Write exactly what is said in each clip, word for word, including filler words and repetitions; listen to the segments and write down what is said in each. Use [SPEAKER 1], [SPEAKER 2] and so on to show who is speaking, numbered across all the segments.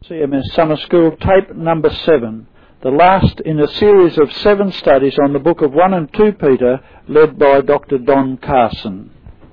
[SPEAKER 1] C M S Summer School, tape number seven, the last in a series of seven studies on the book of First and Second Peter, led by Doctor Don Carson.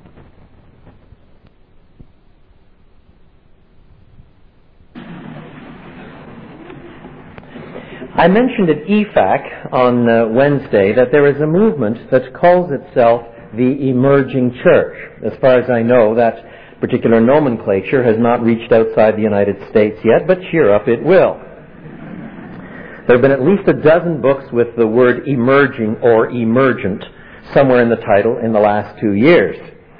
[SPEAKER 2] I mentioned at E F A C on uh, Wednesday that there is a movement that calls itself the Emerging Church. As far as I know, that particular nomenclature has not reached outside the United States yet, but cheer up, it will. There have been at least a dozen books with the word emerging or emergent somewhere in the title in the last two years.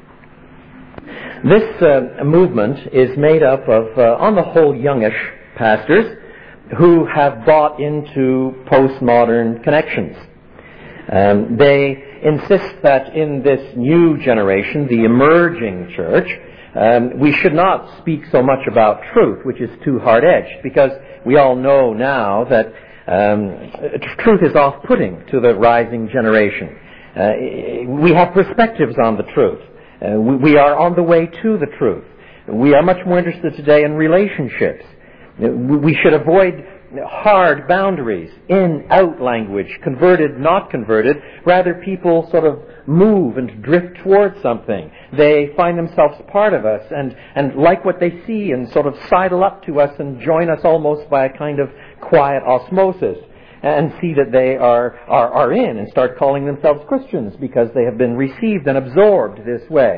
[SPEAKER 2] This uh, movement is made up of, uh, on the whole, youngish pastors who have bought into postmodern connections. Um, they insist that in this new generation, the emerging church, um, we should not speak so much about truth, which is too hard-edged, because we all know now that um, truth is off-putting to the rising generation. Uh, we have perspectives on the truth. Uh, we, we are on the way to the truth. We are much more interested today in relationships. We should avoid hard boundaries, in, out language, converted, not converted. Rather, people sort of move and drift towards something. They find themselves part of us and, and like what they see and sort of sidle up to us and join us almost by a kind of quiet osmosis and see that they are, are, are in and start calling themselves Christians because they have been received and absorbed this way.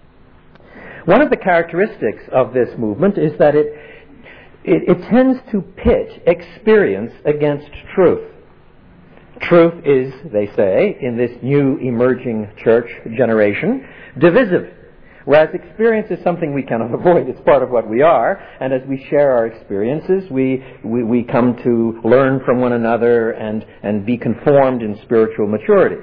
[SPEAKER 2] One of the characteristics of this movement is that it It, it tends to pit experience against truth. Truth is, they say, in this new emerging church generation, divisive. Whereas experience is something we cannot avoid. It's part of what we are. And as we share our experiences, we, we, we come to learn from one another and, and be conformed in spiritual maturity.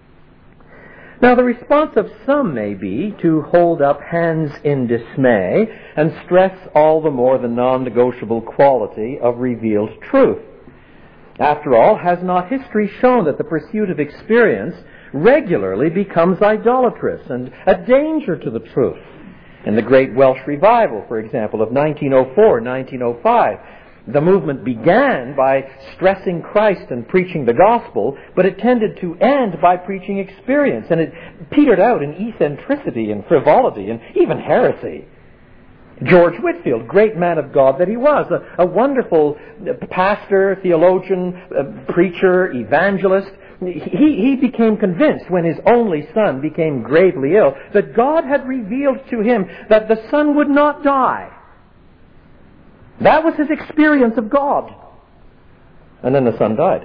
[SPEAKER 2] Now, the response of some may be to hold up hands in dismay and stress all the more the non-negotiable quality of revealed truth. After all, has not history shown that the pursuit of experience regularly becomes idolatrous and a danger to the truth? In the Great Welsh Revival, for example, of nineteen oh four nineteen oh five, the movement began by stressing Christ and preaching the gospel, but it tended to end by preaching experience, and it petered out in eccentricity and frivolity and even heresy. George Whitefield, great man of God that he was, a, a wonderful pastor, theologian, uh, preacher, evangelist, he, he became convinced when his only son became gravely ill that God had revealed to him that the son would not die. That was his experience of God. And then the son died.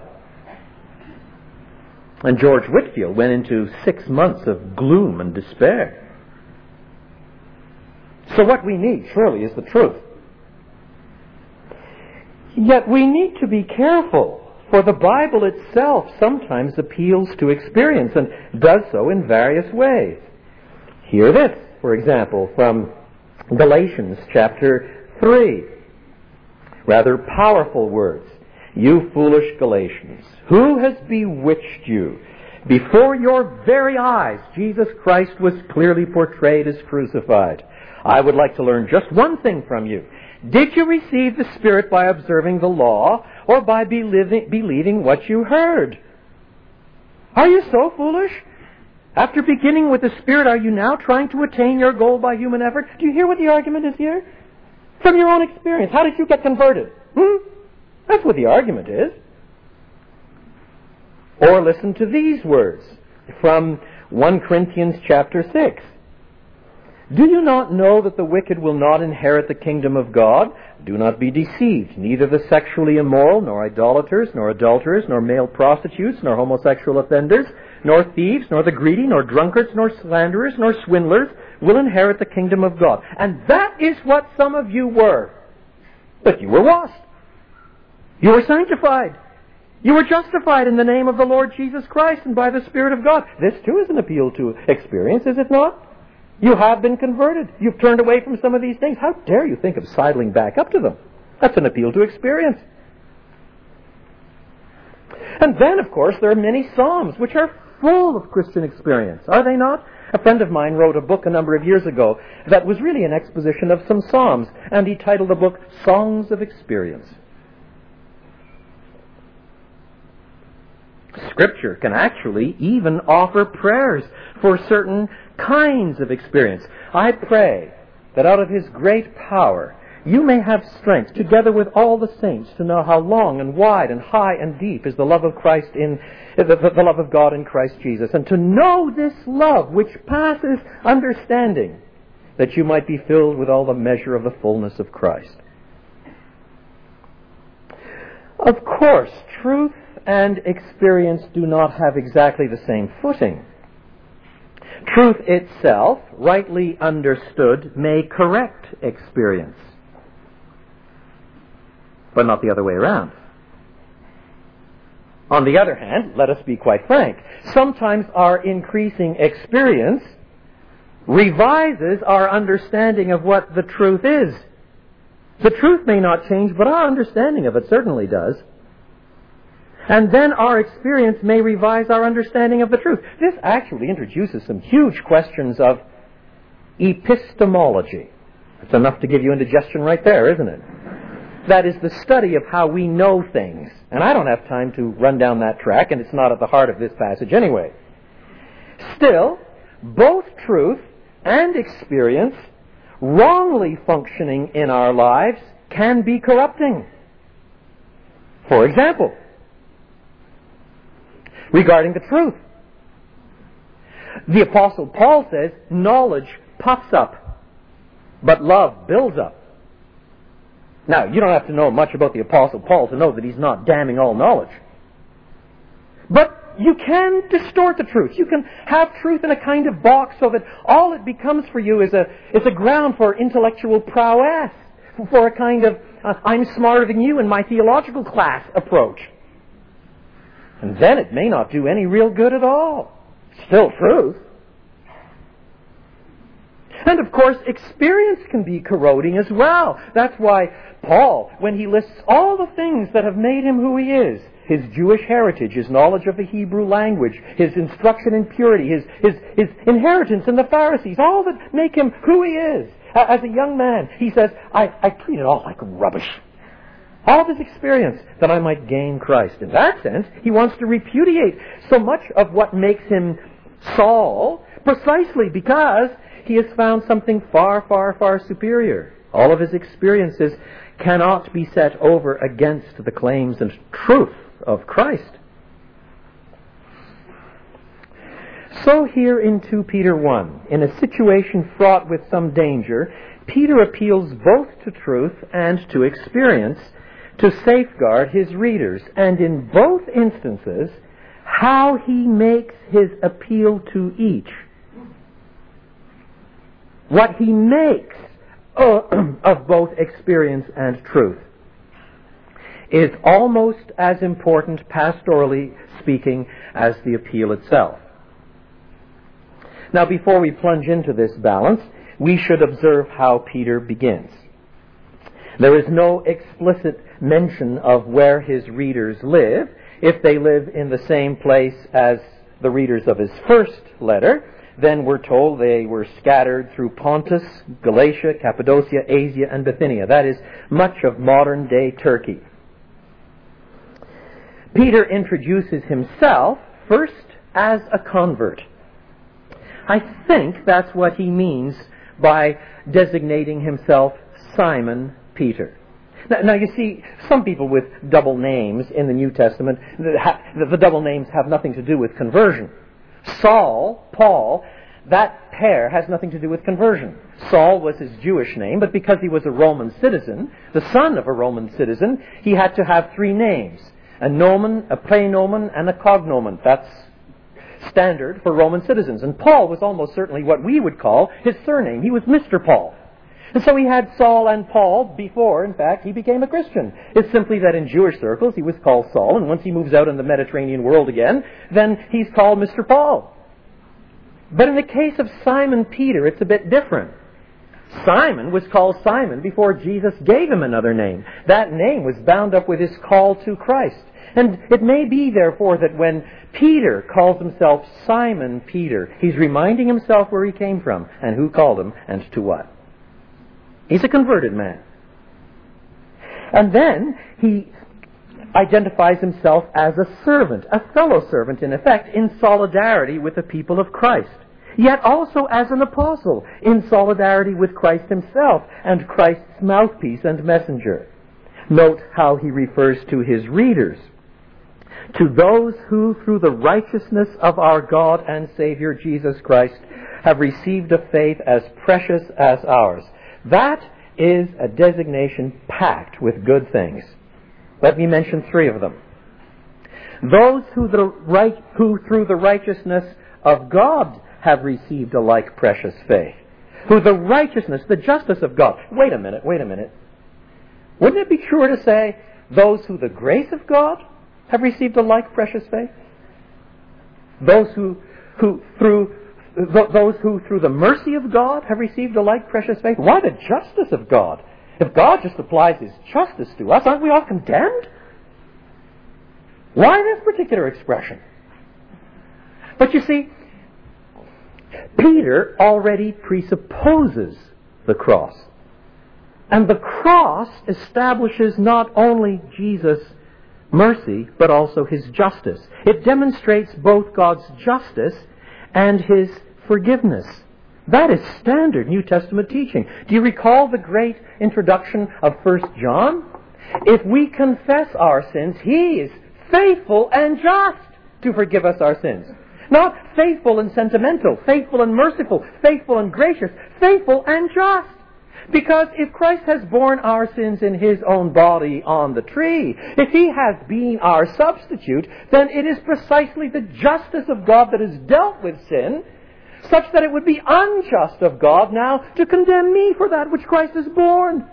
[SPEAKER 2] And George Whitefield went into six months of gloom and despair. So what we need, surely, is the truth. Yet we need to be careful, for the Bible itself sometimes appeals to experience and does so in various ways. Hear this, for example, from Galatians chapter three. Rather powerful words. You foolish Galatians, who has bewitched you? Before your very eyes, Jesus Christ was clearly portrayed as crucified. I would like to learn just one thing from you. Did you receive the Spirit by observing the law or by believing, believing what you heard? Are you so foolish? After beginning with the Spirit, are you now trying to attain your goal by human effort? Do you hear what the argument is here? From your own experience. How did you get converted? Hmm? That's what the argument is. Or listen to these words from First Corinthians chapter six. Do you not know that the wicked will not inherit the kingdom of God? Do not be deceived. Neither the sexually immoral, nor idolaters, nor adulterers, nor male prostitutes, nor homosexual offenders, nor thieves, nor the greedy, nor drunkards, nor slanderers, nor swindlers will inherit the kingdom of God. And that is what some of you were. But you were washed. You were sanctified. You were justified in the name of the Lord Jesus Christ and by the Spirit of God. This too is an appeal to experience, is it not? You have been converted. You've turned away from some of these things. How dare you think of sidling back up to them? That's an appeal to experience. And then, of course, there are many psalms which are full of Christian experience, are they not? A friend of mine wrote a book a number of years ago that was really an exposition of some Psalms, and he titled the book Songs of Experience. Scripture can actually even offer prayers for certain kinds of experience. I pray that out of His great power you may have strength, together with all the saints, to know how long and wide and high and deep is the love of Christ in the, the, the love of God in Christ Jesus, and to know this love which passes understanding, that you might be filled with all the measure of the fullness of Christ. Of course, truth and experience do not have exactly the same footing. Truth itself, rightly understood, may correct experience, but not the other way around. On the other hand, let us be quite frank, sometimes our increasing experience revises our understanding of what the truth is. The truth may not change, but our understanding of it certainly does. And then our experience may revise our understanding of the truth. This actually introduces some huge questions of epistemology. That's enough to give you indigestion right there, isn't it? That is the study of how we know things. And I don't have time to run down that track, and it's not at the heart of this passage anyway. Still, both truth and experience, wrongly functioning in our lives, can be corrupting. For example, regarding the truth, the Apostle Paul says, knowledge puffs up, but love builds up. Now, you don't have to know much about the Apostle Paul to know that he's not damning all knowledge. But you can distort the truth. You can have truth in a kind of box so that all it becomes for you is a, is a ground for intellectual prowess, for a kind of uh, I'm smarter than you in my theological class approach. And then it may not do any real good at all. Still truth. And of course, experience can be corroding as well. That's why Paul, when he lists all the things that have made him who he is, his Jewish heritage, his knowledge of the Hebrew language, his instruction in purity, his, his, his inheritance in the Pharisees, all that make him who he is. As a young man, he says, I, I treat it all like rubbish. All of his experience, that I might gain Christ. In that sense, he wants to repudiate so much of what makes him Saul, precisely because he has found something far, far, far superior. All of his experiences cannot be set over against the claims and truth of Christ. So here in Second Peter one, in a situation fraught with some danger, Peter appeals both to truth and to experience to safeguard his readers, and in both instances, how he makes his appeal to each. What he makes of both experience and truth is almost as important, pastorally speaking, as the appeal itself. Now, before we plunge into this balance, we should observe how Peter begins. There is no explicit mention of where his readers live. If they live in the same place as the readers of his first letter, then we're told they were scattered through Pontus, Galatia, Cappadocia, Asia, and Bithynia. That is much of modern-day Turkey. Peter introduces himself first as a convert. I think that's what he means by designating himself Simon Peter. Now, now, you see, some people with double names in the New Testament, the, the double names have nothing to do with conversion. Saul, Paul, that pair has nothing to do with conversion. Saul was his Jewish name, but because he was a Roman citizen, the son of a Roman citizen, he had to have three names. A nomen, a praenomen, and a cognomen. That's standard for Roman citizens. And Paul was almost certainly what we would call his surname. He was Mister Paul. And so he had Saul and Paul before, in fact, he became a Christian. It's simply that in Jewish circles he was called Saul, and once he moves out in the Mediterranean world again, then he's called Mister Paul. But in the case of Simon Peter, it's a bit different. Simon was called Simon before Jesus gave him another name. That name was bound up with his call to Christ. And it may be, therefore, that when Peter calls himself Simon Peter, he's reminding himself where he came from and who called him and to what. He's a converted man. And then he identifies himself as a servant, a fellow servant, in effect, in solidarity with the people of Christ. Yet also as an apostle, in solidarity with Christ himself and Christ's mouthpiece and messenger. Note how he refers to his readers. To those who, through the righteousness of our God and Savior Jesus Christ, have received a faith as precious as ours. That is a designation packed with good things. Let me mention three of them. Those who, the right, who through the righteousness of God have received a like precious faith. Who the righteousness, the justice of God. Wait a minute, wait a minute. Wouldn't it be truer to say those who the grace of God have received a like precious faith? Those who, who through th- those who through the mercy of God have received a like precious faith? Why the justice of God? If God just applies His justice to us, aren't we all condemned? Why this particular expression? But you see, Peter already presupposes the cross. And the cross establishes not only Jesus' mercy, but also His justice. It demonstrates both God's justice and His forgiveness. That is standard New Testament teaching. Do you recall the great introduction of First John? If we confess our sins, He is faithful and just to forgive us our sins. Not faithful and sentimental, faithful and merciful, faithful and gracious, faithful and just. Because if Christ has borne our sins in His own body on the tree, if He has been our substitute, then it is precisely the justice of God that has dealt with sin, such that it would be unjust of God now to condemn me for that which Christ has borne.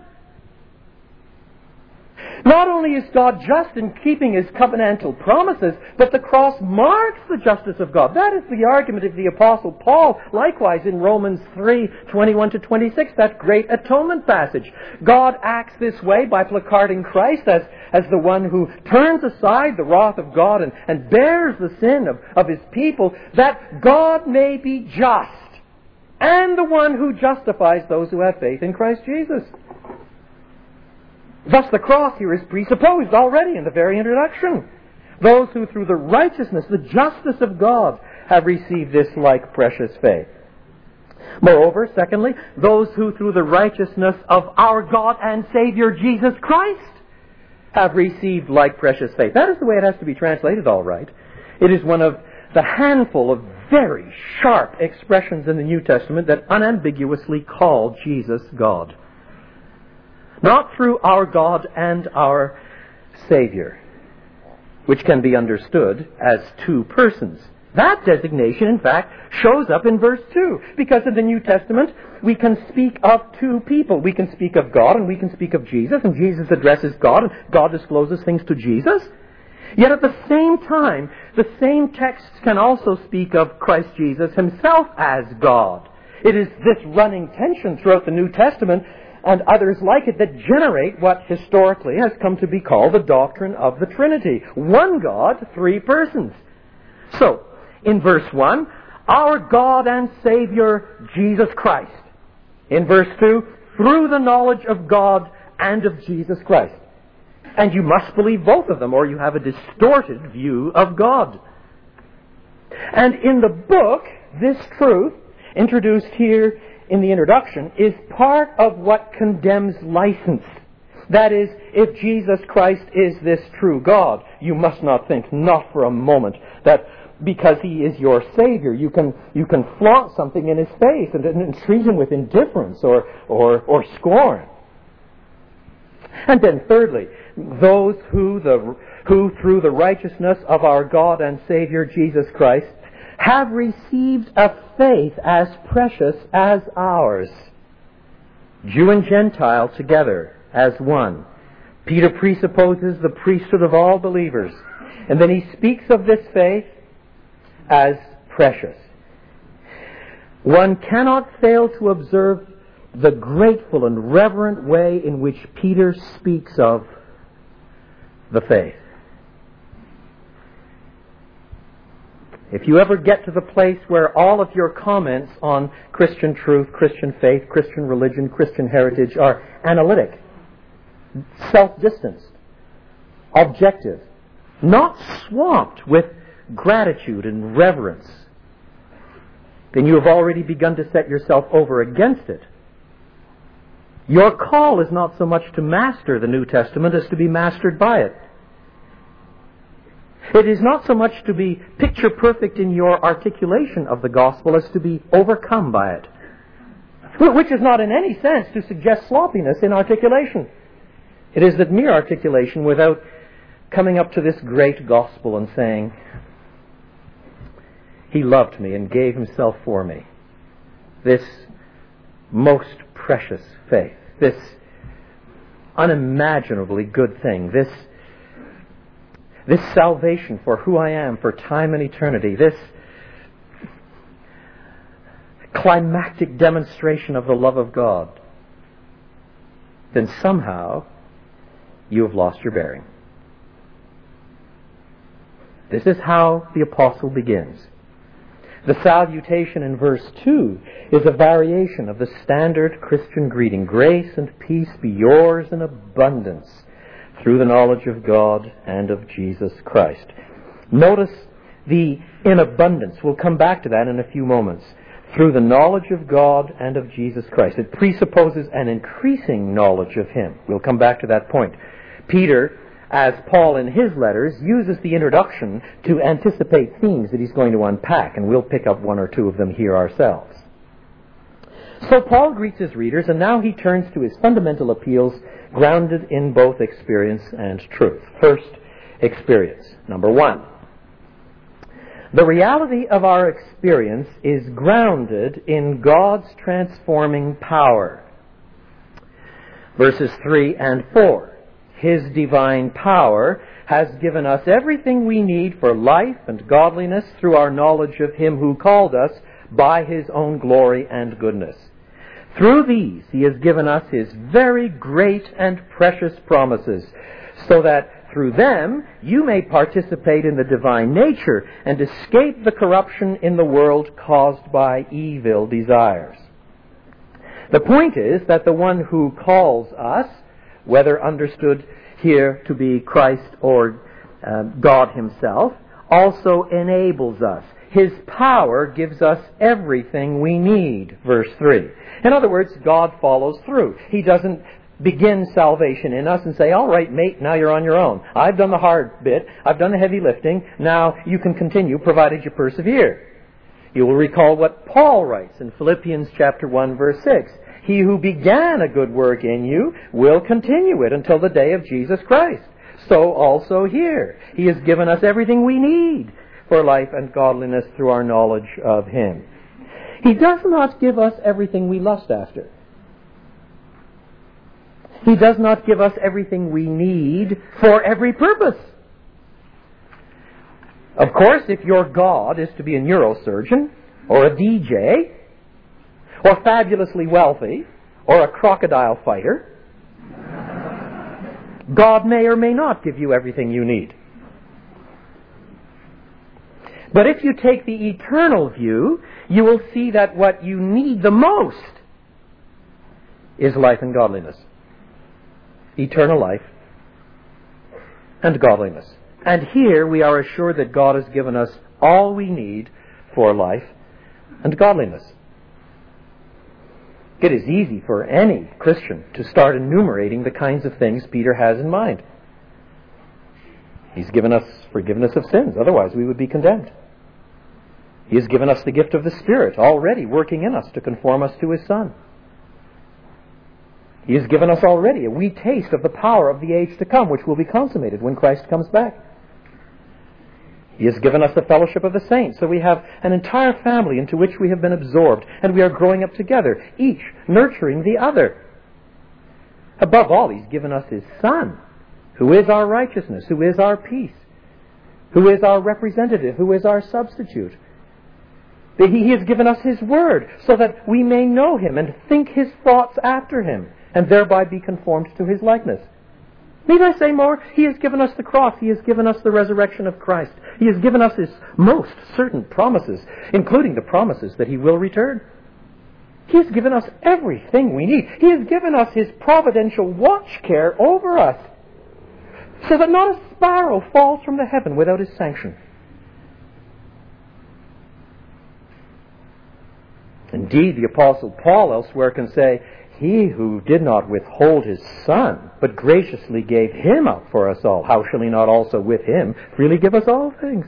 [SPEAKER 2] Not only is God just in keeping His covenantal promises, but the cross marks the justice of God. That is the argument of the Apostle Paul, likewise in Romans three, twenty-one to twenty-six, that great atonement passage. God acts this way by placarding Christ as, as the one who turns aside the wrath of God and, and bears the sin of, of His people, that God may be just, and the one who justifies those who have faith in Christ Jesus. Thus the cross here is presupposed already in the very introduction. Those who through the righteousness, the justice of God, have received this like precious faith. Moreover, secondly, those who through the righteousness of our God and Savior Jesus Christ have received like precious faith. That is the way it has to be translated, all right. It is one of the handful of very sharp expressions in the New Testament that unambiguously call Jesus God. Not through our God and our Savior, which can be understood as two persons. That designation, in fact, shows up in verse two, because in the New Testament we can speak of two people. We can speak of God and we can speak of Jesus, and Jesus addresses God and God discloses things to Jesus. Yet at the same time, the same texts can also speak of Christ Jesus Himself as God. It is this running tension throughout the New Testament and others like it that generate what historically has come to be called the doctrine of the Trinity. One God, three persons. So, in verse one, our God and Savior, Jesus Christ. In verse two, through the knowledge of God and of Jesus Christ. And you must believe both of them, or you have a distorted view of God. And in the book, this truth, introduced here in the introduction, is part of what condemns license. That is, if Jesus Christ is this true God, you must not think, not for a moment, that because He is your Savior, you can you can flaunt something in His face and, and treat Him with indifference or, or, or scorn. And then thirdly, those who, the, who through the righteousness of our God and Savior Jesus Christ have received a faith as precious as ours. Jew and Gentile together as one. Peter presupposes the priesthood of all believers. And then he speaks of this faith as precious. One cannot fail to observe the grateful and reverent way in which Peter speaks of the faith. If you ever get to the place where all of your comments on Christian truth, Christian faith, Christian religion, Christian heritage are analytic, self-distanced, objective, not swamped with gratitude and reverence, then you have already begun to set yourself over against it. Your call is not so much to master the New Testament as to be mastered by it. It is not so much to be picture perfect in your articulation of the gospel as to be overcome by it. Which is not in any sense to suggest sloppiness in articulation. It is that mere articulation without coming up to this great gospel and saying, He loved me and gave Himself for me. This most precious faith, this unimaginably good thing, this This salvation for who I am, for time and eternity, this climactic demonstration of the love of God, then somehow you have lost your bearing. This is how the apostle begins. The salutation in verse two is a variation of the standard Christian greeting. Grace and peace be yours in abundance through the knowledge of God and of Jesus Christ. Notice the in abundance. We'll come back to that in a few moments. Through the knowledge of God and of Jesus Christ. It presupposes an increasing knowledge of Him. We'll come back to that point. Peter, as Paul in his letters, uses the introduction to anticipate themes that he's going to unpack, and we'll pick up one or two of them here ourselves. So Paul greets his readers, and now he turns to his fundamental appeals grounded in both experience and truth. First, experience. Number one. The reality of our experience is grounded in God's transforming power. Verses three and four. His divine power has given us everything we need for life and godliness through our knowledge of Him who called us by His own glory and goodness. Through these, He has given us His very great and precious promises, so that through them you may participate in the divine nature and escape the corruption in the world caused by evil desires. The point is that the one who calls us, whether understood here to be Christ or uh, God Himself, also enables us. His power gives us everything we need, verse three. In other words, God follows through. He doesn't begin salvation in us and say, all right, mate, now you're on your own. I've done the hard bit. I've done the heavy lifting. Now you can continue, provided you persevere. You will recall what Paul writes in Philippians chapter one, verse six. He who began a good work in you will continue it until the day of Jesus Christ. So also here. He has given us everything we need for life and godliness through our knowledge of Him. He does not give us everything we lust after. He does not give us everything we need for every purpose. Of course, if your God is to be a neurosurgeon, or a D J, or fabulously wealthy, or a crocodile fighter, God may or may not give you everything you need. But if you take the eternal view, you will see that what you need the most is life and godliness. Eternal life and godliness. And here we are assured that God has given us all we need for life and godliness. It is easy for any Christian to start enumerating the kinds of things Peter has in mind. He's given us forgiveness of sins, otherwise we would be condemned. He has given us the gift of the Spirit, already working in us to conform us to His Son. He has given us already a wee taste of the power of the age to come, which will be consummated when Christ comes back. He has given us the fellowship of the saints, so we have an entire family into which we have been absorbed, and we are growing up together, each nurturing the other. Above all, He's given us His Son, who is our righteousness, who is our peace, who is our representative, who is our substitute. He has given us His Word so that we may know Him and think His thoughts after Him and thereby be conformed to His likeness. Need I say more? He has given us the cross. He has given us the resurrection of Christ. He has given us His most certain promises, including the promises that He will return. He has given us everything we need. He has given us His providential watch care over us, so that not a sparrow falls from the heaven without His sanction. Indeed, the Apostle Paul elsewhere can say, He who did not withhold His Son, but graciously gave Him up for us all, how shall He not also with Him freely give us all things?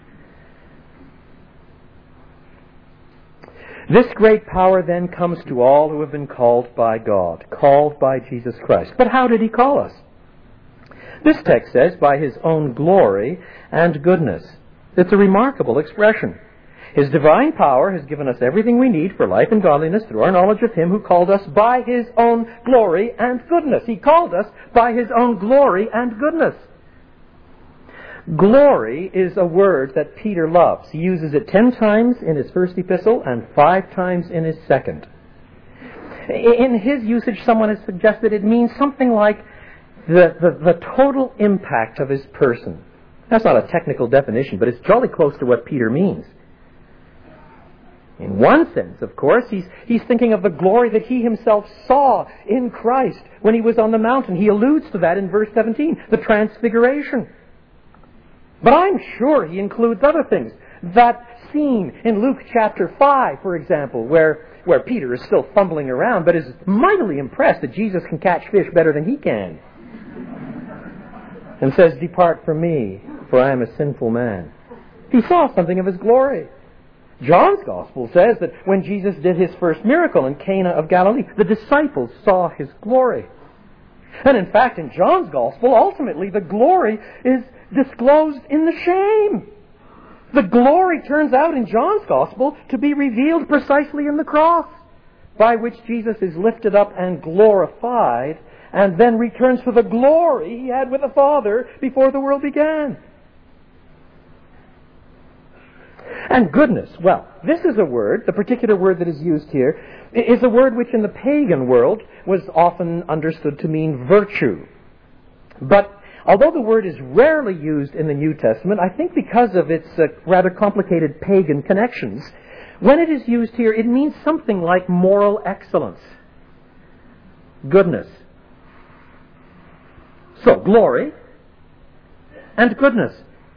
[SPEAKER 2] This great power then comes to all who have been called by God, called by Jesus Christ. But how did He call us? This text says, by His own glory and goodness. It's a remarkable expression. His divine power has given us everything we need for life and godliness through our knowledge of Him who called us by His own glory and goodness. He called us by His own glory and goodness. Glory is a word that Peter loves. He uses it ten times in his first epistle and five times in his second. In his usage, someone has suggested it means something like the, the, the total impact of his person. That's not a technical definition, but it's jolly close to what Peter means. In one sense, of course, he's, he's thinking of the glory that he himself saw in Christ when he was on the mountain. He alludes to that in verse seventeen, the transfiguration. But I'm sure he includes other things. That scene in Luke chapter five, for example, where, where Peter is still fumbling around, but is mightily impressed that Jesus can catch fish better than he can. And says, "Depart from me, for I am a sinful man." He saw something of His glory. John's Gospel says that when Jesus did His first miracle in Cana of Galilee, the disciples saw His glory. And in fact, in John's Gospel, ultimately the glory is disclosed in the shame. The glory turns out in John's Gospel to be revealed precisely in the cross, by which Jesus is lifted up and glorified, and then returns to the glory He had with the Father before the world began. And goodness, well, this is a word, the particular word that is used here, is a word which in the pagan world was often understood to mean virtue. But although the word is rarely used in the New Testament, I think because of its uh, rather complicated pagan connections, when it is used here, it means something like moral excellence. Goodness. So, glory and goodness.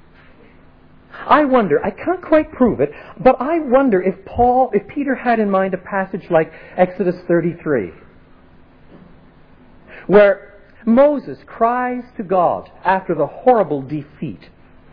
[SPEAKER 2] I wonder, I can't quite prove it, but I wonder if Paul, if Peter had in mind a passage like Exodus thirty-three, where Moses cries to God after the horrible defeat,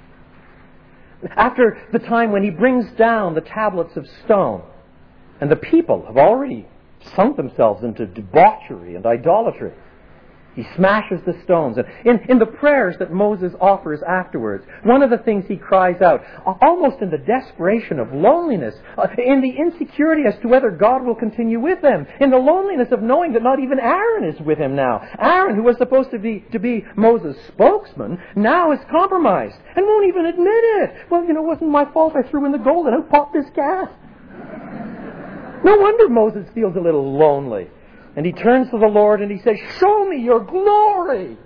[SPEAKER 2] after the time when he brings down the tablets of stone, and the people have already sunk themselves into debauchery and idolatry. He smashes the stones. And in, in the prayers that Moses offers afterwards, one of the things he cries out, almost in the desperation of loneliness, uh, in the insecurity as to whether God will continue with them, in the loneliness of knowing that not even Aaron is with him now. Aaron, who was supposed to be, to be Moses' spokesman, now is compromised and won't even admit it. Well, you know, it wasn't my fault. I threw in the gold and I popped this calf. No wonder Moses feels a little lonely. And he turns to the Lord and he says, "Show me your glory."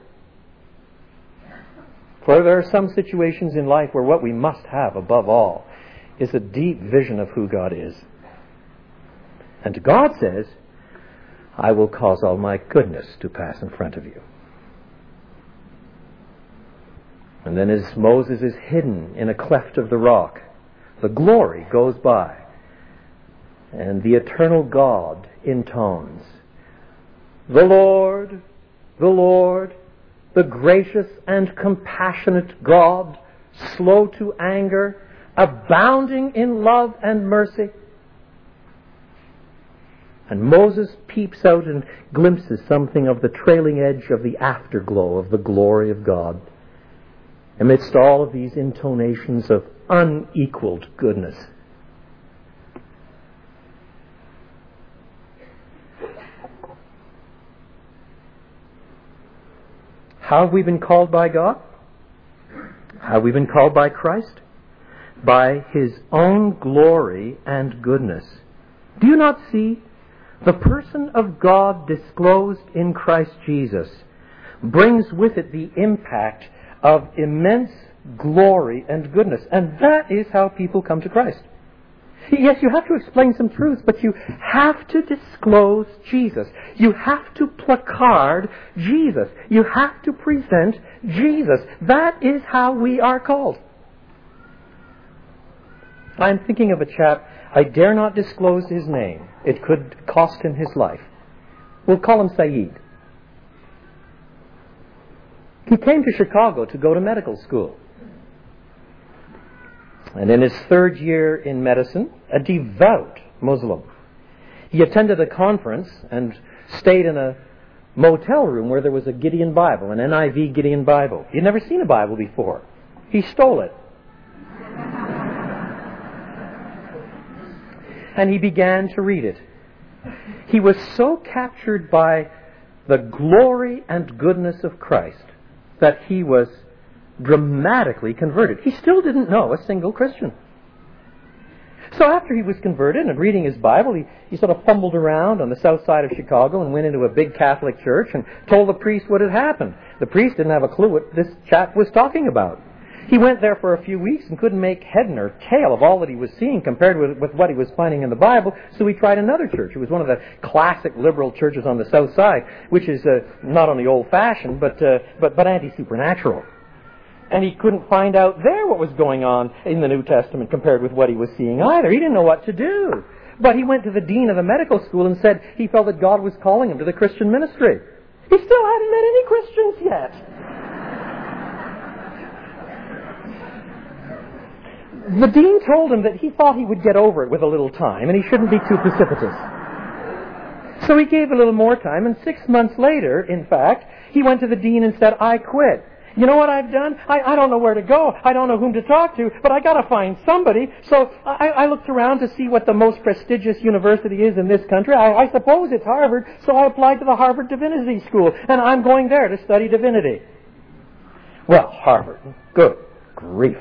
[SPEAKER 2] For there are some situations in life where what we must have above all is a deep vision of who God is. And God says, "I will cause all my goodness to pass in front of you." And then as Moses is hidden in a cleft of the rock, the glory goes by. And the eternal God intones, "The Lord, the Lord, the gracious and compassionate God, slow to anger, abounding in love and mercy." And Moses peeps out and glimpses something of the trailing edge of the afterglow of the glory of God, amidst all of these intonations of unequaled goodness. How have we been called by God? How have we been called by Christ? by His own glory and goodness. Do you not see? The person of God disclosed in Christ Jesus brings with it the impact of immense glory and goodness. And that is how people come to Christ. Yes, you have to explain some truths, but you have to disclose Jesus. You have to placard Jesus. You have to present Jesus. That is how we are called. I'm thinking of a chap, I dare not disclose his name. It could cost him his life. We'll call him Saeed. He came to Chicago to go to medical school. And in his third year in medicine, a devout Muslim, he attended a conference and stayed in a motel room where there was a Gideon Bible, an N I V Gideon Bible. He'd never seen a Bible before. He stole it. And he began to read it. He was so captured by the glory and goodness of Christ that he was dramatically converted. He still didn't know a single Christian. So after he was converted and reading his Bible, he, he sort of fumbled around on the south side of Chicago and went into a big Catholic church and told the priest what had happened. The priest didn't have a clue what this chap was talking about. He went there for a few weeks and couldn't make head nor tail of all that he was seeing compared with, with what he was finding in the Bible, so he tried another church. It was one of the classic liberal churches on the south side, which is uh, not only old-fashioned, but, uh, but, but anti-supernatural. And he couldn't find out there what was going on in the New Testament compared with what he was seeing either. He didn't know what to do. But he went to the dean of the medical school and said he felt that God was calling him to the Christian ministry. He still hadn't met any Christians yet. The dean told him that he thought he would get over it with a little time and he shouldn't be too precipitous. So he gave a little more time, and six months later, in fact, he went to the dean and said, I quit. You know what I've done? I, I don't know where to go. I don't know whom to talk to, but I got to find somebody. So I, I looked around to see what the most prestigious university is in this country. I, I suppose it's Harvard, so I applied to the Harvard Divinity School, and I'm going there to study divinity. Well, Harvard, good grief.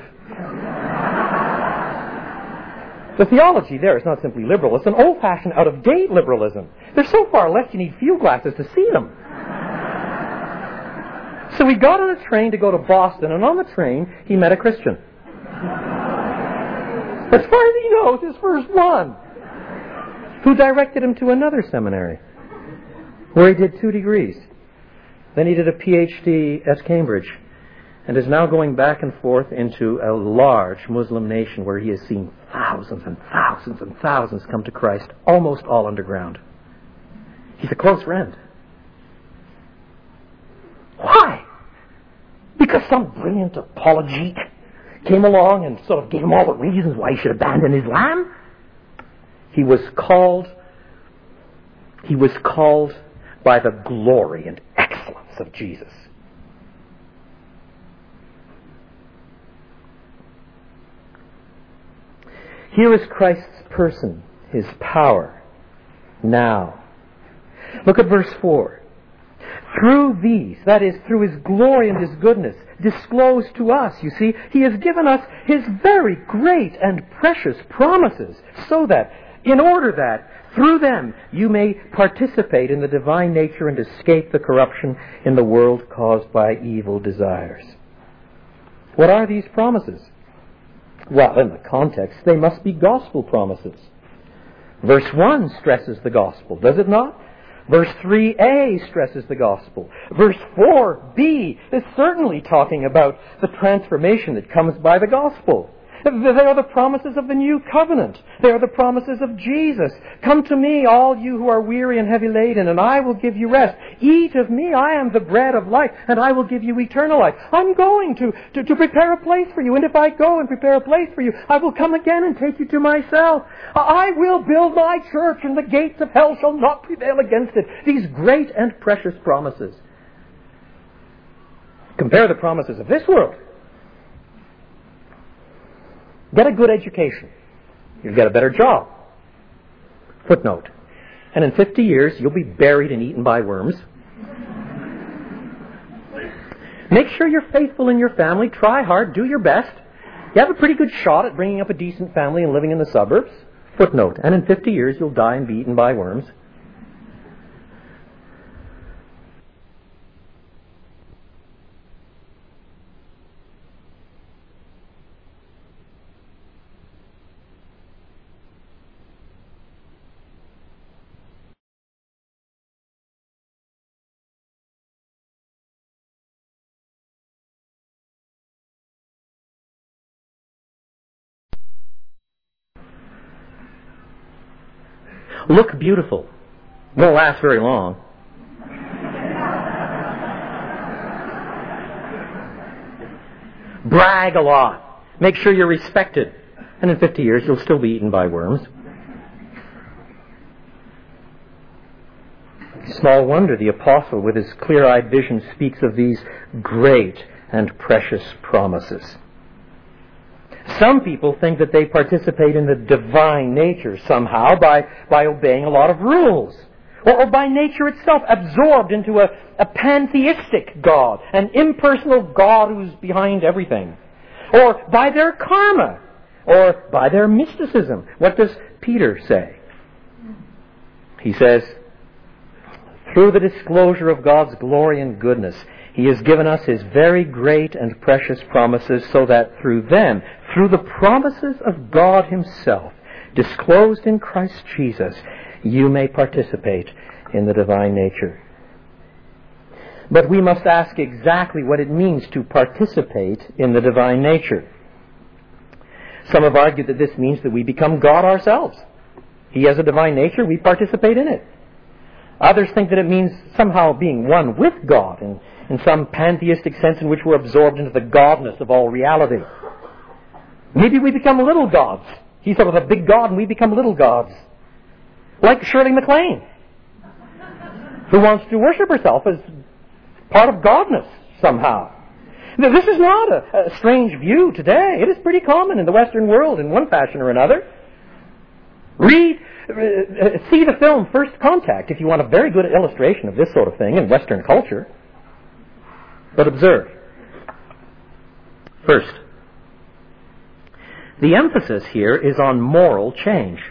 [SPEAKER 2] The theology there is not simply liberal. It's an old-fashioned, out-of-date liberalism. They're so far left you need field glasses to see them. So he got on a train to go to Boston, and on the train, he met a Christian. As far as he knows, his first one, who directed him to another seminary, where he did two degrees. Then he did a P H D at Cambridge, and is now going back and forth into a large Muslim nation where he has seen thousands and thousands and thousands come to Christ, almost all underground. He's a close friend. Why? Because some brilliant apologete came along and sort of gave him all the reasons why he should abandon Islam? He was called, he was called by the glory and excellence of Jesus. Here is Christ's person, His power, now. Look at verse four. Through these, that is, through His glory and His goodness, disclosed to us, you see, He has given us His very great and precious promises, so that, in order that, through them, you may participate in the divine nature and escape the corruption in the world caused by evil desires. What are these promises? Well, in the context, they must be gospel promises. Verse one stresses the gospel, does it not? Verse three a stresses the gospel. Verse four b is certainly talking about the transformation that comes by the gospel. They are the promises of the new covenant. They are the promises of Jesus. Come to me, all you who are weary and heavy laden, and I will give you rest. Eat of me, I am the bread of life, and I will give you eternal life. I'm going to, to, to prepare a place for you, and if I go and prepare a place for you, I will come again and take you to myself. I will build my church, and the gates of hell shall not prevail against it. These great and precious promises. Compare the promises of this world. Get a good education. You'll get a better job. Footnote. And in fifty years, you'll be buried and eaten by worms. Make sure you're faithful in your family. Try hard. Do your best. You have a pretty good shot at bringing up a decent family and living in the suburbs. Footnote, and in fifty years you'll die and be eaten by worms. Look beautiful. Won't last very long. Brag a lot. Make sure you're respected. And in fifty years, you'll still be eaten by worms. Small wonder the apostle, with his clear-eyed vision, speaks of these great and precious promises. Some people think that they participate in the divine nature somehow by, by obeying a lot of rules. Or, or by nature itself, absorbed into a, a pantheistic God, an impersonal God who's behind everything. Or by their karma. Or by their mysticism. What does Peter say? He says, through the disclosure of God's glory and goodness, He has given us His very great and precious promises, so that through them, through the promises of God Himself, disclosed in Christ Jesus, you may participate in the divine nature. But we must ask exactly what it means to participate in the divine nature. Some have argued that this means that we become God ourselves. He has a divine nature, we participate in it. Others think that it means somehow being one with God in, in some pantheistic sense in which we're absorbed into the godness of all reality. Maybe we become little gods. He's sort of a big God and we become little gods. Like Shirley MacLaine, who wants to worship herself as part of godness somehow. Now, this is not a, a strange view today. It is pretty common in the Western world in one fashion or another. Read Uh, see the film First Contact if you want a very good illustration of this sort of thing in Western culture. But observe. First, the emphasis here is on moral change.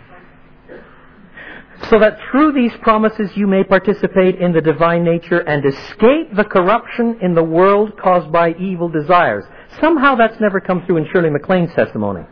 [SPEAKER 2] So that through these promises you may participate in the divine nature and escape the corruption in the world caused by evil desires. Somehow that's never come through in Shirley MacLaine's testimony.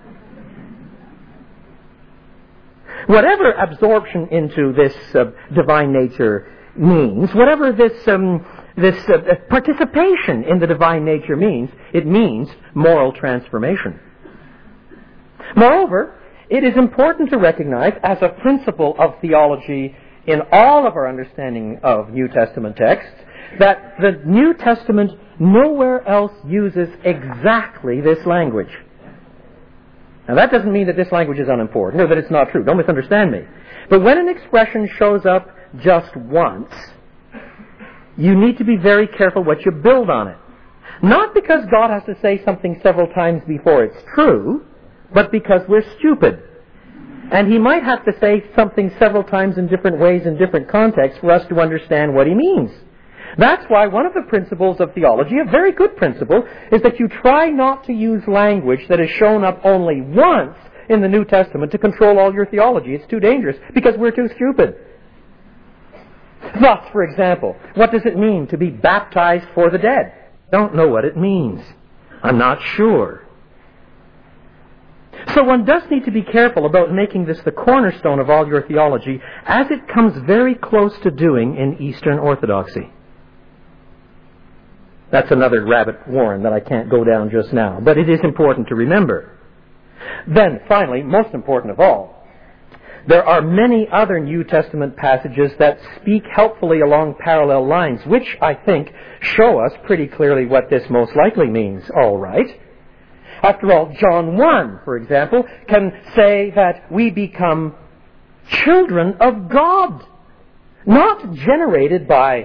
[SPEAKER 2] Whatever absorption into this uh, divine nature means, whatever this um, this uh, participation in the divine nature means, it means moral transformation. Moreover, it is important to recognize as a principle of theology in all of our understanding of New Testament texts that the New Testament nowhere else uses exactly this language. Now that doesn't mean that this language is unimportant or that it's not true. Don't misunderstand me. But when an expression shows up just once, you need to be very careful what you build on it. Not because God has to say something several times before it's true, but because we're stupid. And He might have to say something several times in different ways in different contexts for us to understand what He means. That's why one of the principles of theology, a very good principle, is that you try not to use language that has shown up only once in the New Testament to control all your theology. It's too dangerous because we're too stupid. Thus, for example, what does it mean to be baptized for the dead? Don't know what it means. I'm not sure. So one does need to be careful about making this the cornerstone of all your theology, as it comes very close to doing in Eastern Orthodoxy. That's another rabbit warren that I can't go down just now, but it is important to remember. Then, finally, most important of all, there are many other New Testament passages that speak helpfully along parallel lines, which, I think, show us pretty clearly what this most likely means, all right. After all, John one, for example, can say that we become children of God, not generated by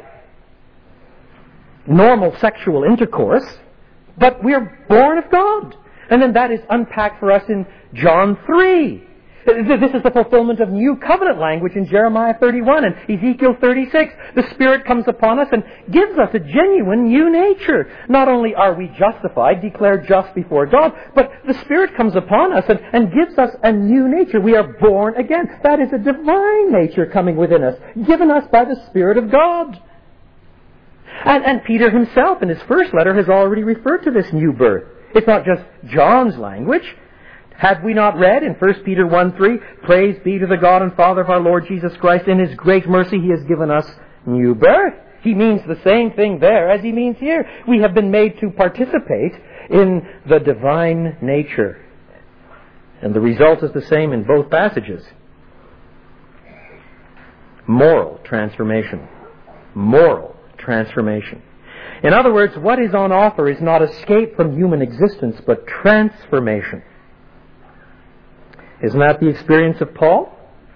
[SPEAKER 2] normal sexual intercourse, but we're born of God. And then that is unpacked for us in John three. This is the fulfillment of new covenant language in Jeremiah thirty-one and Ezekiel thirty-six. The Spirit comes upon us and gives us a genuine new nature. Not only are we justified, declared just before God, but the Spirit comes upon us and, and gives us a new nature. We are born again. That is a divine nature coming within us, given us by the Spirit of God. And, and Peter himself in his first letter has already referred to this new birth. It's not just John's language. Have we not read in First Peter one three, Praise be to the God and Father of our Lord Jesus Christ. In His great mercy He has given us new birth. He means the same thing there as He means here. We have been made to participate in the divine nature. And the result is the same in both passages. Moral transformation. Moral transformation. In other words, what is on offer is not escape from human existence, but transformation. Isn't that the experience of Paul?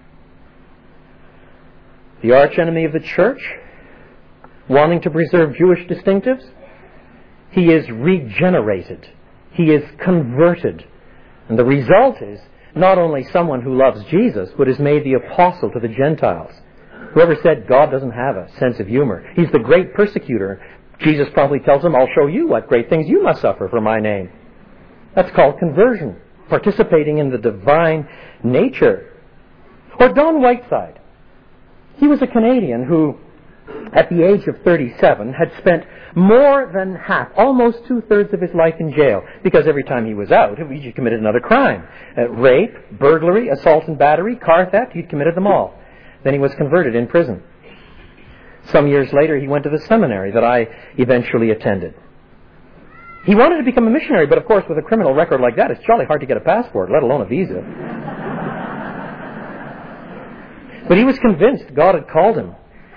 [SPEAKER 2] The archenemy of the church, wanting to preserve Jewish distinctives? He is regenerated. He is converted. And the result is not only someone who loves Jesus, but is made the apostle to the Gentiles. Whoever said God doesn't have a sense of humor, he's the great persecutor. Jesus probably tells him, I'll show you what great things you must suffer for my name. That's called conversion. Participating in the divine nature. Or Don Whiteside. He was a Canadian who, at the age of thirty-seven, had spent more than half, almost two-thirds of his life in jail, because every time he was out, he committed another crime. Uh, rape, burglary, assault and battery, car theft, he'd committed them all. Then he was converted in prison. Some years later, he went to the seminary that I eventually attended. He wanted to become a missionary, but of course with a criminal record like that, it's jolly hard to get a passport, let alone a visa. But he was convinced God had called him.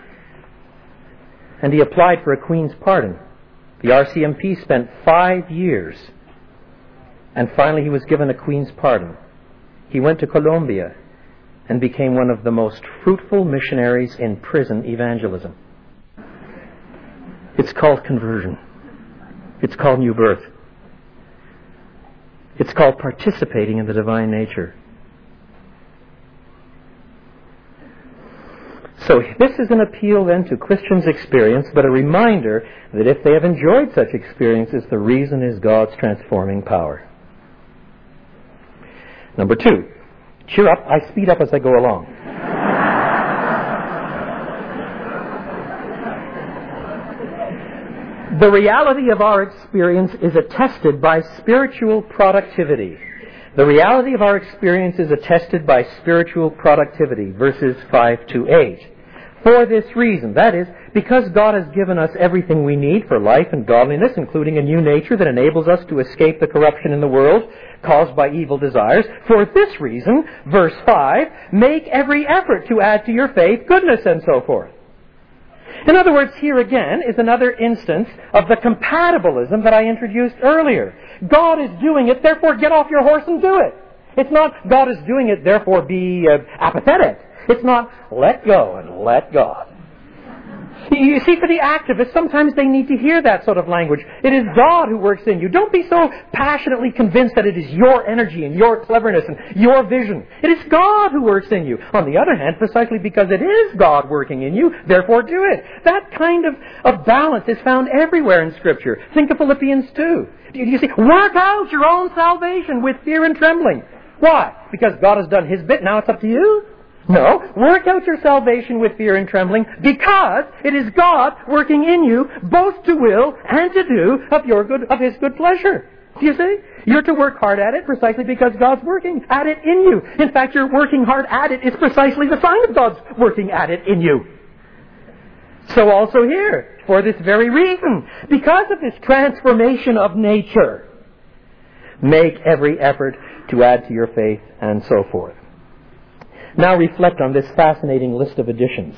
[SPEAKER 2] And he applied for a Queen's pardon. The R C M P spent five years. And finally he was given a Queen's pardon. He went to Colombia and became one of the most fruitful missionaries in prison evangelism. It's called conversion. It's called new birth. It's called participating in the divine nature. So this is an appeal then to Christians' experience, but a reminder that if they have enjoyed such experiences, the reason is God's transforming power. Number two, cheer up, I speed up as I go along. The reality of our experience is attested by spiritual productivity. The reality of our experience is attested by spiritual productivity, verses five to eight. For this reason, that is, because God has given us everything we need for life and godliness, including a new nature that enables us to escape the corruption in the world caused by evil desires. For this reason, verse five, make every effort to add to your faith goodness and so forth. In other words, here again is another instance of the compatibilism that I introduced earlier. God is doing it, therefore get off your horse and do it. It's not God is doing it, therefore be uh, apathetic. It's not let go and let God. You see, for the activists, sometimes they need to hear that sort of language. It is God who works in you. Don't be so passionately convinced that it is your energy and your cleverness and your vision. It is God who works in you. On the other hand, precisely because it is God working in you, therefore do it. That kind of, of balance is found everywhere in Scripture. Think of Philippians two. You see, work out your own salvation with fear and trembling. Why? Because God has done His bit, now it's up to you? No, work out your salvation with fear and trembling, because it is God working in you both to will and to do of your good, of His good pleasure. Do you see? You're to work hard at it precisely because God's working at it in you. In fact, your working hard at it is precisely the sign of God's working at it in you. So also here, for this very reason, because of this transformation of nature, make every effort to add to your faith and so forth. Now reflect on this fascinating list of additions.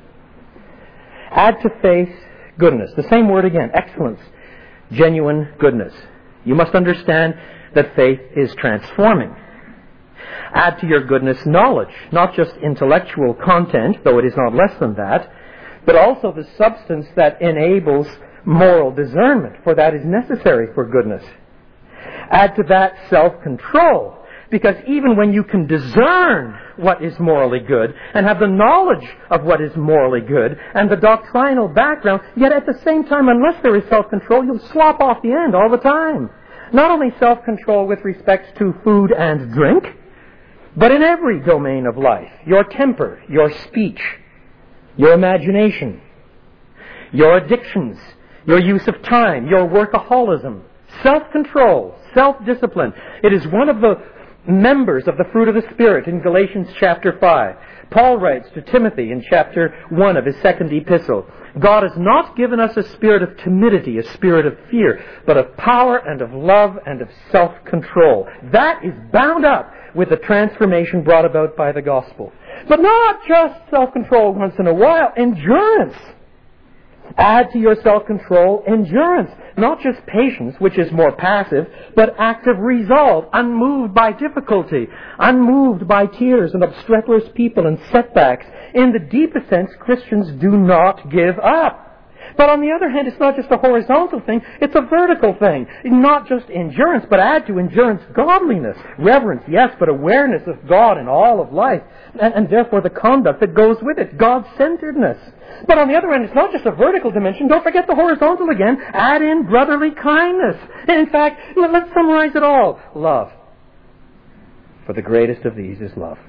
[SPEAKER 2] Add to faith goodness. The same word again. Excellence. Genuine goodness. You must understand that faith is transforming. Add to your goodness knowledge. Not just intellectual content, though it is not less than that, but also the substance that enables moral discernment, for that is necessary for goodness. Add to that self-control. Because even when you can discern what is morally good and have the knowledge of what is morally good and the doctrinal background, yet at the same time, unless there is self-control, you'll slop off the end all the time. Not only self-control with respect to food and drink, but in every domain of life. Your temper, your speech, your imagination, your addictions, your use of time, your workaholism, self-control, self-discipline. It is one of the members of the fruit of the Spirit in Galatians chapter five. Paul writes to Timothy in chapter one of his second epistle, God has not given us a spirit of timidity, a spirit of fear, but of power and of love and of self-control. That is bound up with the transformation brought about by the gospel. But not just self-control once in a while, endurance. Add to your self-control endurance. Not just patience, which is more passive, but active resolve, unmoved by difficulty, unmoved by tears and obstreperous people and setbacks. In the deepest sense, Christians do not give up. But on the other hand, it's not just a horizontal thing, it's a vertical thing. Not just endurance, but add to endurance godliness. Reverence, yes, but awareness of God in all of life. And, and therefore the conduct that goes with it, God-centeredness. But on the other hand, it's not just a vertical dimension. Don't forget the horizontal again. Add in brotherly kindness. And in fact, let's summarize it all. Love. For the greatest of these is love.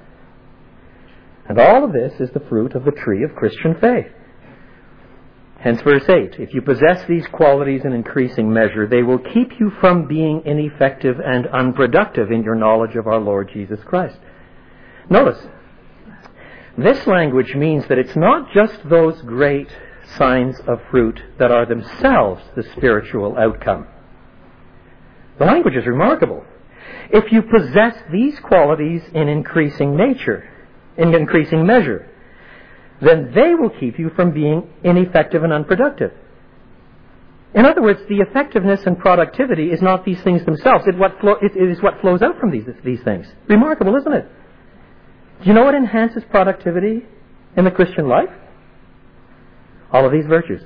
[SPEAKER 2] And all of this is the fruit of the tree of Christian faith. Hence verse eight, if you possess these qualities in increasing measure, they will keep you from being ineffective and unproductive in your knowledge of our Lord Jesus Christ. Notice, this language means that it's not just those great signs of fruit that are themselves the spiritual outcome. The language is remarkable. If you possess these qualities in increasing nature, in increasing measure, then they will keep you from being ineffective and unproductive. In other words, the effectiveness and productivity is not these things themselves. It, what flo- it is what flows out from these, these things. Remarkable, isn't it? Do you know what enhances productivity in the Christian life? All of these virtues.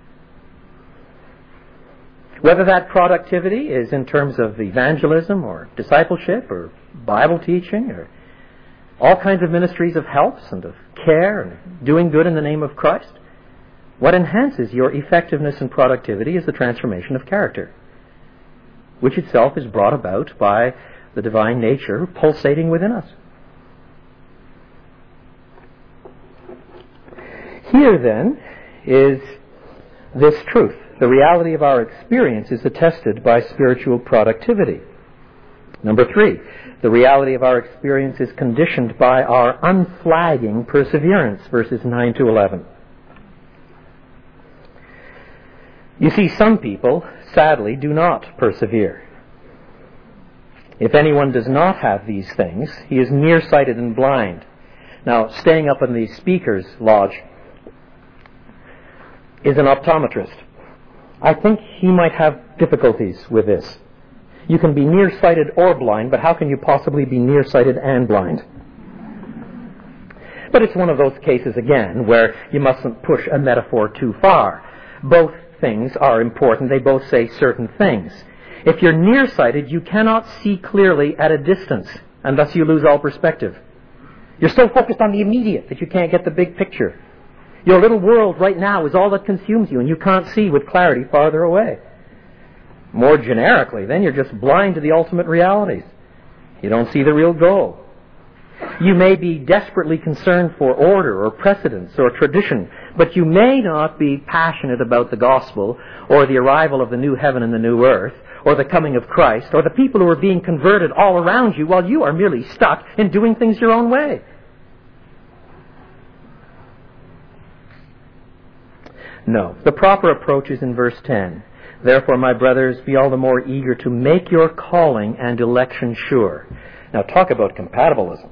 [SPEAKER 2] Whether that productivity is in terms of evangelism or discipleship or Bible teaching or all kinds of ministries of helps and of care and doing good in the name of Christ. What enhances your effectiveness and productivity is the transformation of character, which itself is brought about by the divine nature pulsating within us. Here, then, is this truth. The reality of our experience is attested by spiritual productivity. Number three, the reality of our experience is conditioned by our unflagging perseverance, verses nine to eleven. You see, some people, sadly, do not persevere. If anyone does not have these things, he is nearsighted and blind. Now, staying up in the speaker's lodge is an optometrist. I think he might have difficulties with this. You can be nearsighted or blind, but how can you possibly be nearsighted and blind? But it's one of those cases, again, where you mustn't push a metaphor too far. Both things are important. They both say certain things. If you're nearsighted, you cannot see clearly at a distance, and thus you lose all perspective. You're so focused on the immediate that you can't get the big picture. Your little world right now is all that consumes you, and you can't see with clarity farther away. More generically, then you're just blind to the ultimate realities. You don't see the real goal. You may be desperately concerned for order or precedence or tradition, but you may not be passionate about the gospel or the arrival of the new heaven and the new earth or the coming of Christ or the people who are being converted all around you while you are merely stuck in doing things your own way. No. The proper approach is in verse ten. Therefore, my brothers, be all the more eager to make your calling and election sure. Now, talk about compatibilism.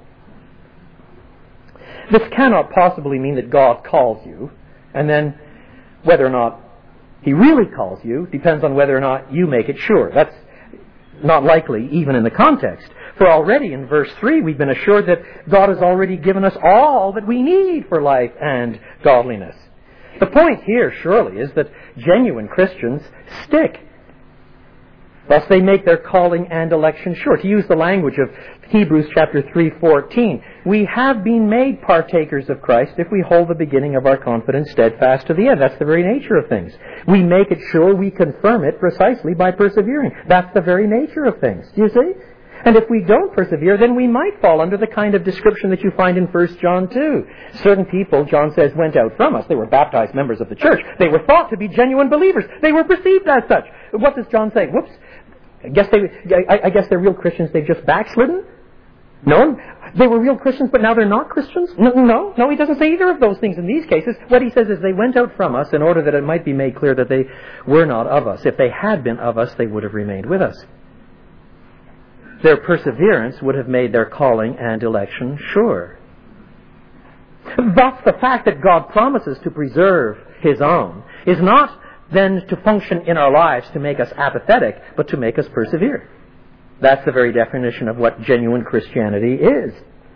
[SPEAKER 2] This cannot possibly mean that God calls you, and then whether or not He really calls you depends on whether or not you make it sure. That's not likely, even in the context. For already in verse three, we've been assured that God has already given us all that we need for life and godliness. The point here, surely, is that genuine Christians stick. Thus they make their calling and election sure. To use the language of Hebrews chapter three fourteen, we have been made partakers of Christ if we hold the beginning of our confidence steadfast to the end. That's the very nature of things. We make it sure, we confirm it precisely by persevering. That's the very nature of things. Do you see? And if we don't persevere, then we might fall under the kind of description that you find in First John two. Certain people, John says, went out from us. They were baptized members of the church. They were thought to be genuine believers. They were perceived as such. What does John say? Whoops. I guess, they, I, I guess they're real Christians. They've just backslidden? No. They were real Christians, but now they're not Christians? No, no. No, he doesn't say either of those things in these cases. What he says is they went out from us in order that it might be made clear that they were not of us. If they had been of us, they would have remained with us. Their perseverance would have made their calling and election sure. Thus, the fact that God promises to preserve His own is not then to function in our lives to make us apathetic, but to make us persevere. That's the very definition of what genuine Christianity is.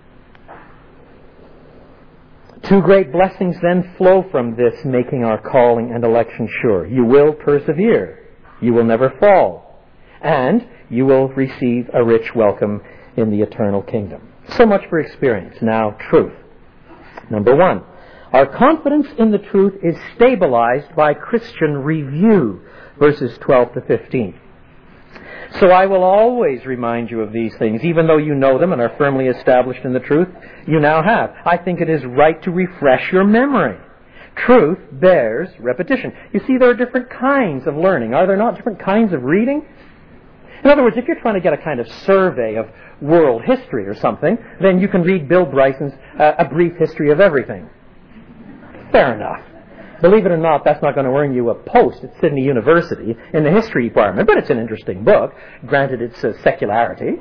[SPEAKER 2] Two great blessings then flow from this making our calling and election sure. You will persevere. You will never fall. And you will receive a rich welcome in the eternal kingdom. So much for experience. Now, truth. Number one, our confidence in the truth is stabilized by Christian review, verses twelve to fifteen. So I will always remind you of these things, even though you know them and are firmly established in the truth you now have. I think it is right to refresh your memory. Truth bears repetition. You see, there are different kinds of learning. Are there not different kinds of reading? In other words, if you're trying to get a kind of survey of world history or something, then you can read Bill Bryson's uh, A Brief History of Everything. Fair enough. Believe it or not, that's not going to earn you a post at Sydney University in the history department, but it's an interesting book, granted its uh, secularity.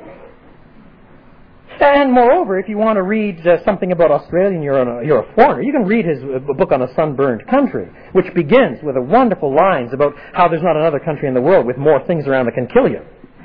[SPEAKER 2] And moreover, if you want to read uh, something about Australia and you're a, you're a foreigner, you can read his uh, book on a sunburned country, which begins with a wonderful lines about how there's not another country in the world with more things around that can kill you.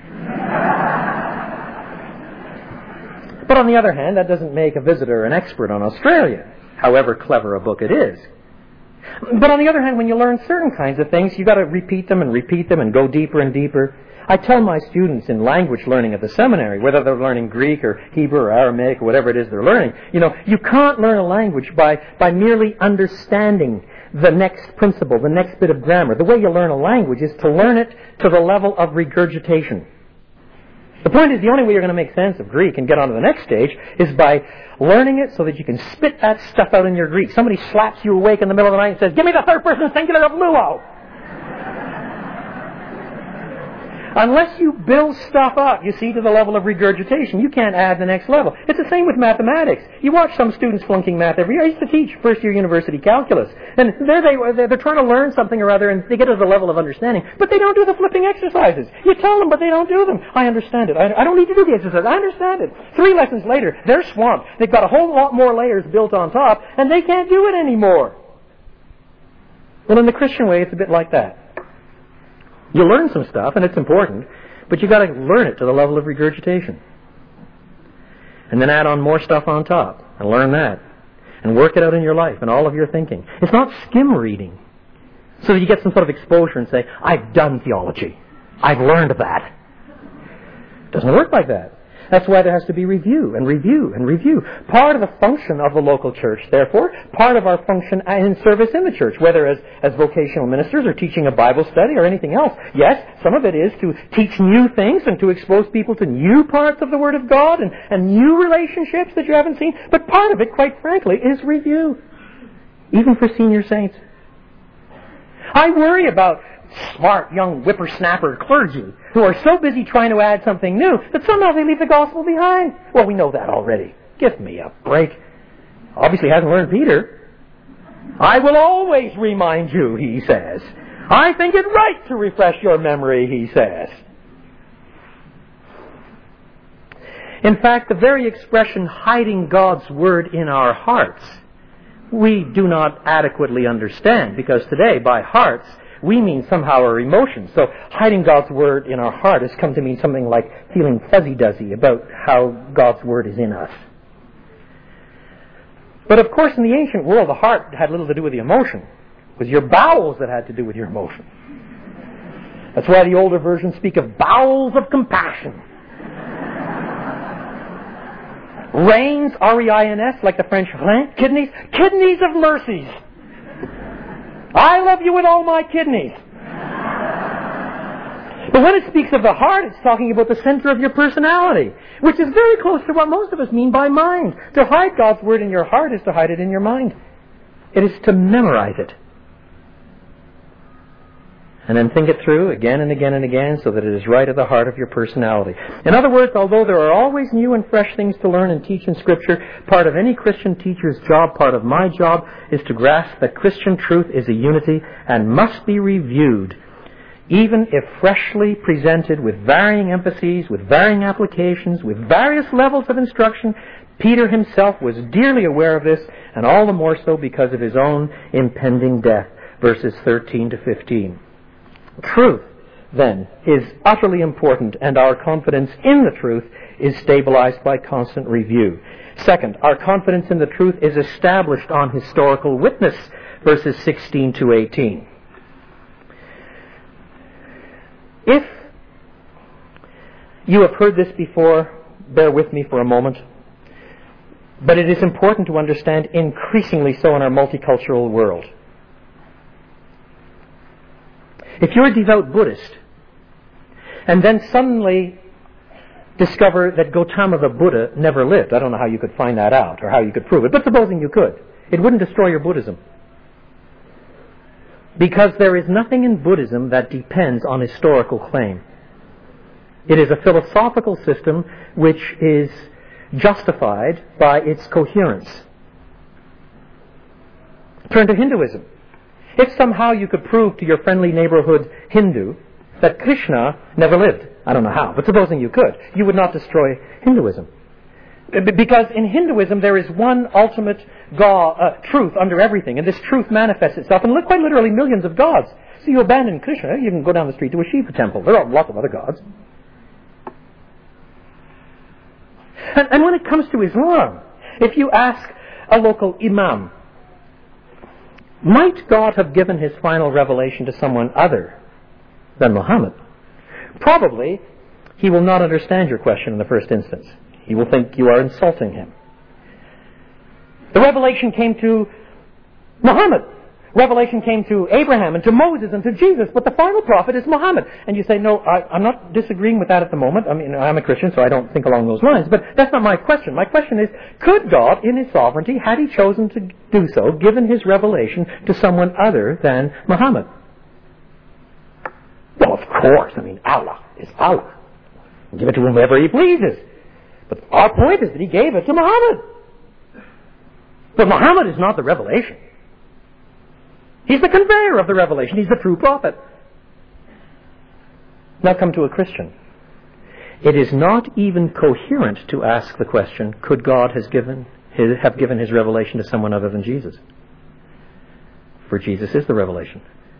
[SPEAKER 2] But on the other hand, that doesn't make a visitor an expert on Australia, however clever a book it is. But on the other hand, when you learn certain kinds of things, you've got to repeat them and repeat them and go deeper and deeper. I tell my students in language learning at the seminary, whether they're learning Greek or Hebrew or Aramaic or whatever it is they're learning, you know, you can't learn a language by, by merely understanding the next principle, the next bit of grammar. The way you learn a language is to learn it to the level of regurgitation. The point is, the only way you're going to make sense of Greek and get on to the next stage is by learning it so that you can spit that stuff out in your Greek. Somebody slaps you awake in the middle of the night and says, "Give me the third person singular of luo." Unless you build stuff up, you see, to the level of regurgitation, you can't add the next level. It's the same with mathematics. You watch some students flunking math every year. I used to teach first-year university calculus. And there they, they're trying to learn something or other, and they get to the level of understanding. But they don't do the flipping exercises. You tell them, but they don't do them. I understand it. I, I don't need to do the exercises. I understand it. Three lessons later, they're swamped. They've got a whole lot more layers built on top, and they can't do it anymore. Well, in the Christian way, it's a bit like that. You learn some stuff, and it's important, but you've got to learn it to the level of regurgitation. And then add on more stuff on top, and learn that. And work it out in your life and all of your thinking. It's not skim reading, so that you get some sort of exposure and say, "I've done theology. I've learned that." It doesn't work like that. That's why there has to be review and review and review. Part of the function of the local church, therefore, part of our function in service in the church, whether as, as vocational ministers or teaching a Bible study or anything else. Yes, some of it is to teach new things and to expose people to new parts of the Word of God and, and new relationships that you haven't seen. But part of it, quite frankly, is review. Even for senior saints. I worry about smart young whippersnapper clergy who are so busy trying to add something new that somehow they leave the gospel behind. Well, we know that already. Give me a break. Obviously hasn't learned Peter. I will always remind you, he says. I think it right to refresh your memory, he says. In fact, the very expression hiding God's Word in our hearts, we do not adequately understand, because today, by hearts, we mean somehow our emotions. So hiding God's Word in our heart has come to mean something like feeling fuzzy-duzzy about how God's Word is in us. But of course, in the ancient world, the heart had little to do with the emotion. It was your bowels that had to do with your emotion. That's why the older versions speak of bowels of compassion. Reins, R E I N S, like the French rein, kidneys, kidneys of mercies. I love you with all my kidneys. But when it speaks of the heart, it's talking about the center of your personality, which is very close to what most of us mean by mind. To hide God's Word in your heart is to hide it in your mind. It is to memorize it. And then think it through again and again and again so that it is right at the heart of your personality. In other words, although there are always new and fresh things to learn and teach in Scripture, part of any Christian teacher's job, part of my job, is to grasp that Christian truth is a unity and must be reviewed, even if freshly presented with varying emphases, with varying applications, with various levels of instruction. Peter himself was dearly aware of this, and all the more so because of his own impending death. Verses thirteen to fifteen. Truth, then, is utterly important, and our confidence in the truth is stabilized by constant review. Second, our confidence in the truth is established on historical witness, verses sixteen to eighteen. If you have heard this before, bear with me for a moment. But it is important to understand, increasingly so in our multicultural world. If you're a devout Buddhist, and then suddenly discover that Gautama the Buddha never lived, I don't know how you could find that out or how you could prove it, but supposing you could, it wouldn't destroy your Buddhism. Because there is nothing in Buddhism that depends on historical claim. It is a philosophical system which is justified by its coherence. Turn to Hinduism. If somehow you could prove to your friendly neighborhood Hindu that Krishna never lived, I don't know how, but supposing you could, you would not destroy Hinduism. Because in Hinduism there is one ultimate God, uh, truth under everything, and this truth manifests itself in quite literally millions of gods. So you abandon Krishna, you can go down the street to a Shiva temple. There are lots of other gods. And, and when it comes to Islam, if you ask a local imam, might God have given his final revelation to someone other than Muhammad? Probably he will not understand your question in the first instance. He will think you are insulting him. The revelation came to Muhammad. Revelation came to Abraham and to Moses and to Jesus, but the final prophet is Muhammad. And you say, no, I, I'm not disagreeing with that at the moment. I mean, I'm a Christian, so I don't think along those lines. But that's not my question. My question is, could God, in his sovereignty, had he chosen to do so, given his revelation to someone other than Muhammad? Well, of course. I mean, Allah is Allah. Give it to whomever he pleases. But our point is that he gave it to Muhammad. But Muhammad is not the revelation. He's the conveyor of the revelation. He's the true prophet. Now come to a Christian. It is not even coherent to ask the question, could God has given, his, have given his revelation to someone other than Jesus? For Jesus is the revelation.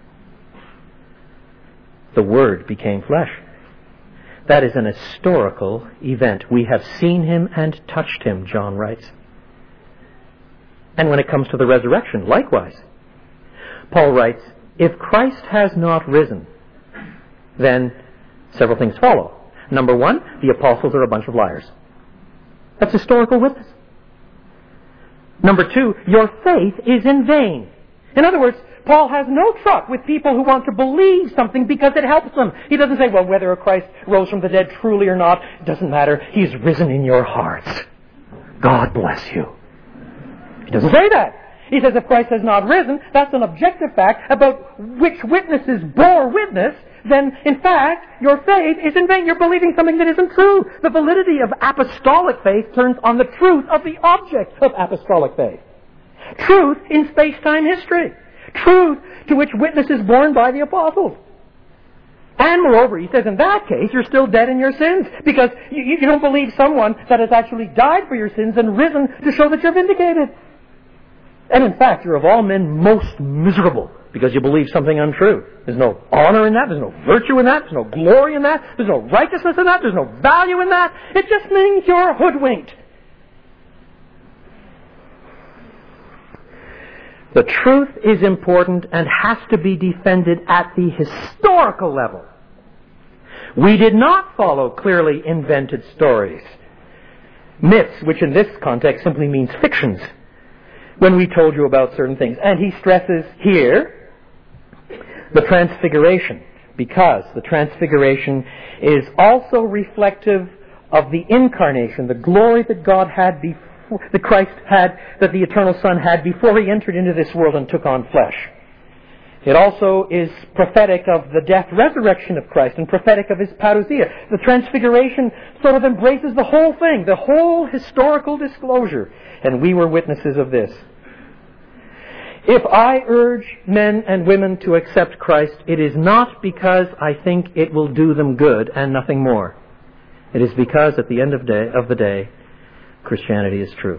[SPEAKER 2] The Word became flesh. That is an historical event. We have seen him and touched him, John writes. And when it comes to the resurrection, likewise. Paul writes, if Christ has not risen, then several things follow. Number one, the apostles are a bunch of liars. That's historical witness. Number two, your faith is in vain. In other words, Paul has no truck with people who want to believe something because it helps them. He doesn't say, well, whether Christ rose from the dead truly or not, it doesn't matter. He's risen in your hearts. God bless you. He doesn't say that. He says if Christ has not risen, that's an objective fact about which witnesses bore witness, then in fact your faith is in vain. You're believing something that isn't true. The validity of apostolic faith turns on the truth of the object of apostolic faith. Truth in space-time history. Truth to which witness is borne by the apostles. And moreover, he says in that case, you're still dead in your sins because you, you don't believe someone that has actually died for your sins and risen to show that you're vindicated. And in fact, you're of all men most miserable because you believe something untrue. There's no honor in that. There's no virtue in that. There's no glory in that. There's no righteousness in that. There's no value in that. It just means you're hoodwinked. The truth is important and has to be defended at the historical level. We did not follow clearly invented stories. Myths, which in this context simply means fictions, when we told you about certain things. And he stresses here the transfiguration, because the transfiguration is also reflective of the incarnation, the glory that God had before, that Christ had, that the eternal Son had before he entered into this world and took on flesh. It also is prophetic of the death, resurrection of Christ, and prophetic of his parousia. The transfiguration sort of embraces the whole thing, the whole historical disclosure. And we were witnesses of this. If I urge men and women to accept Christ, it is not because I think it will do them good and nothing more. It is because at the end of, day, of the day, Christianity is true.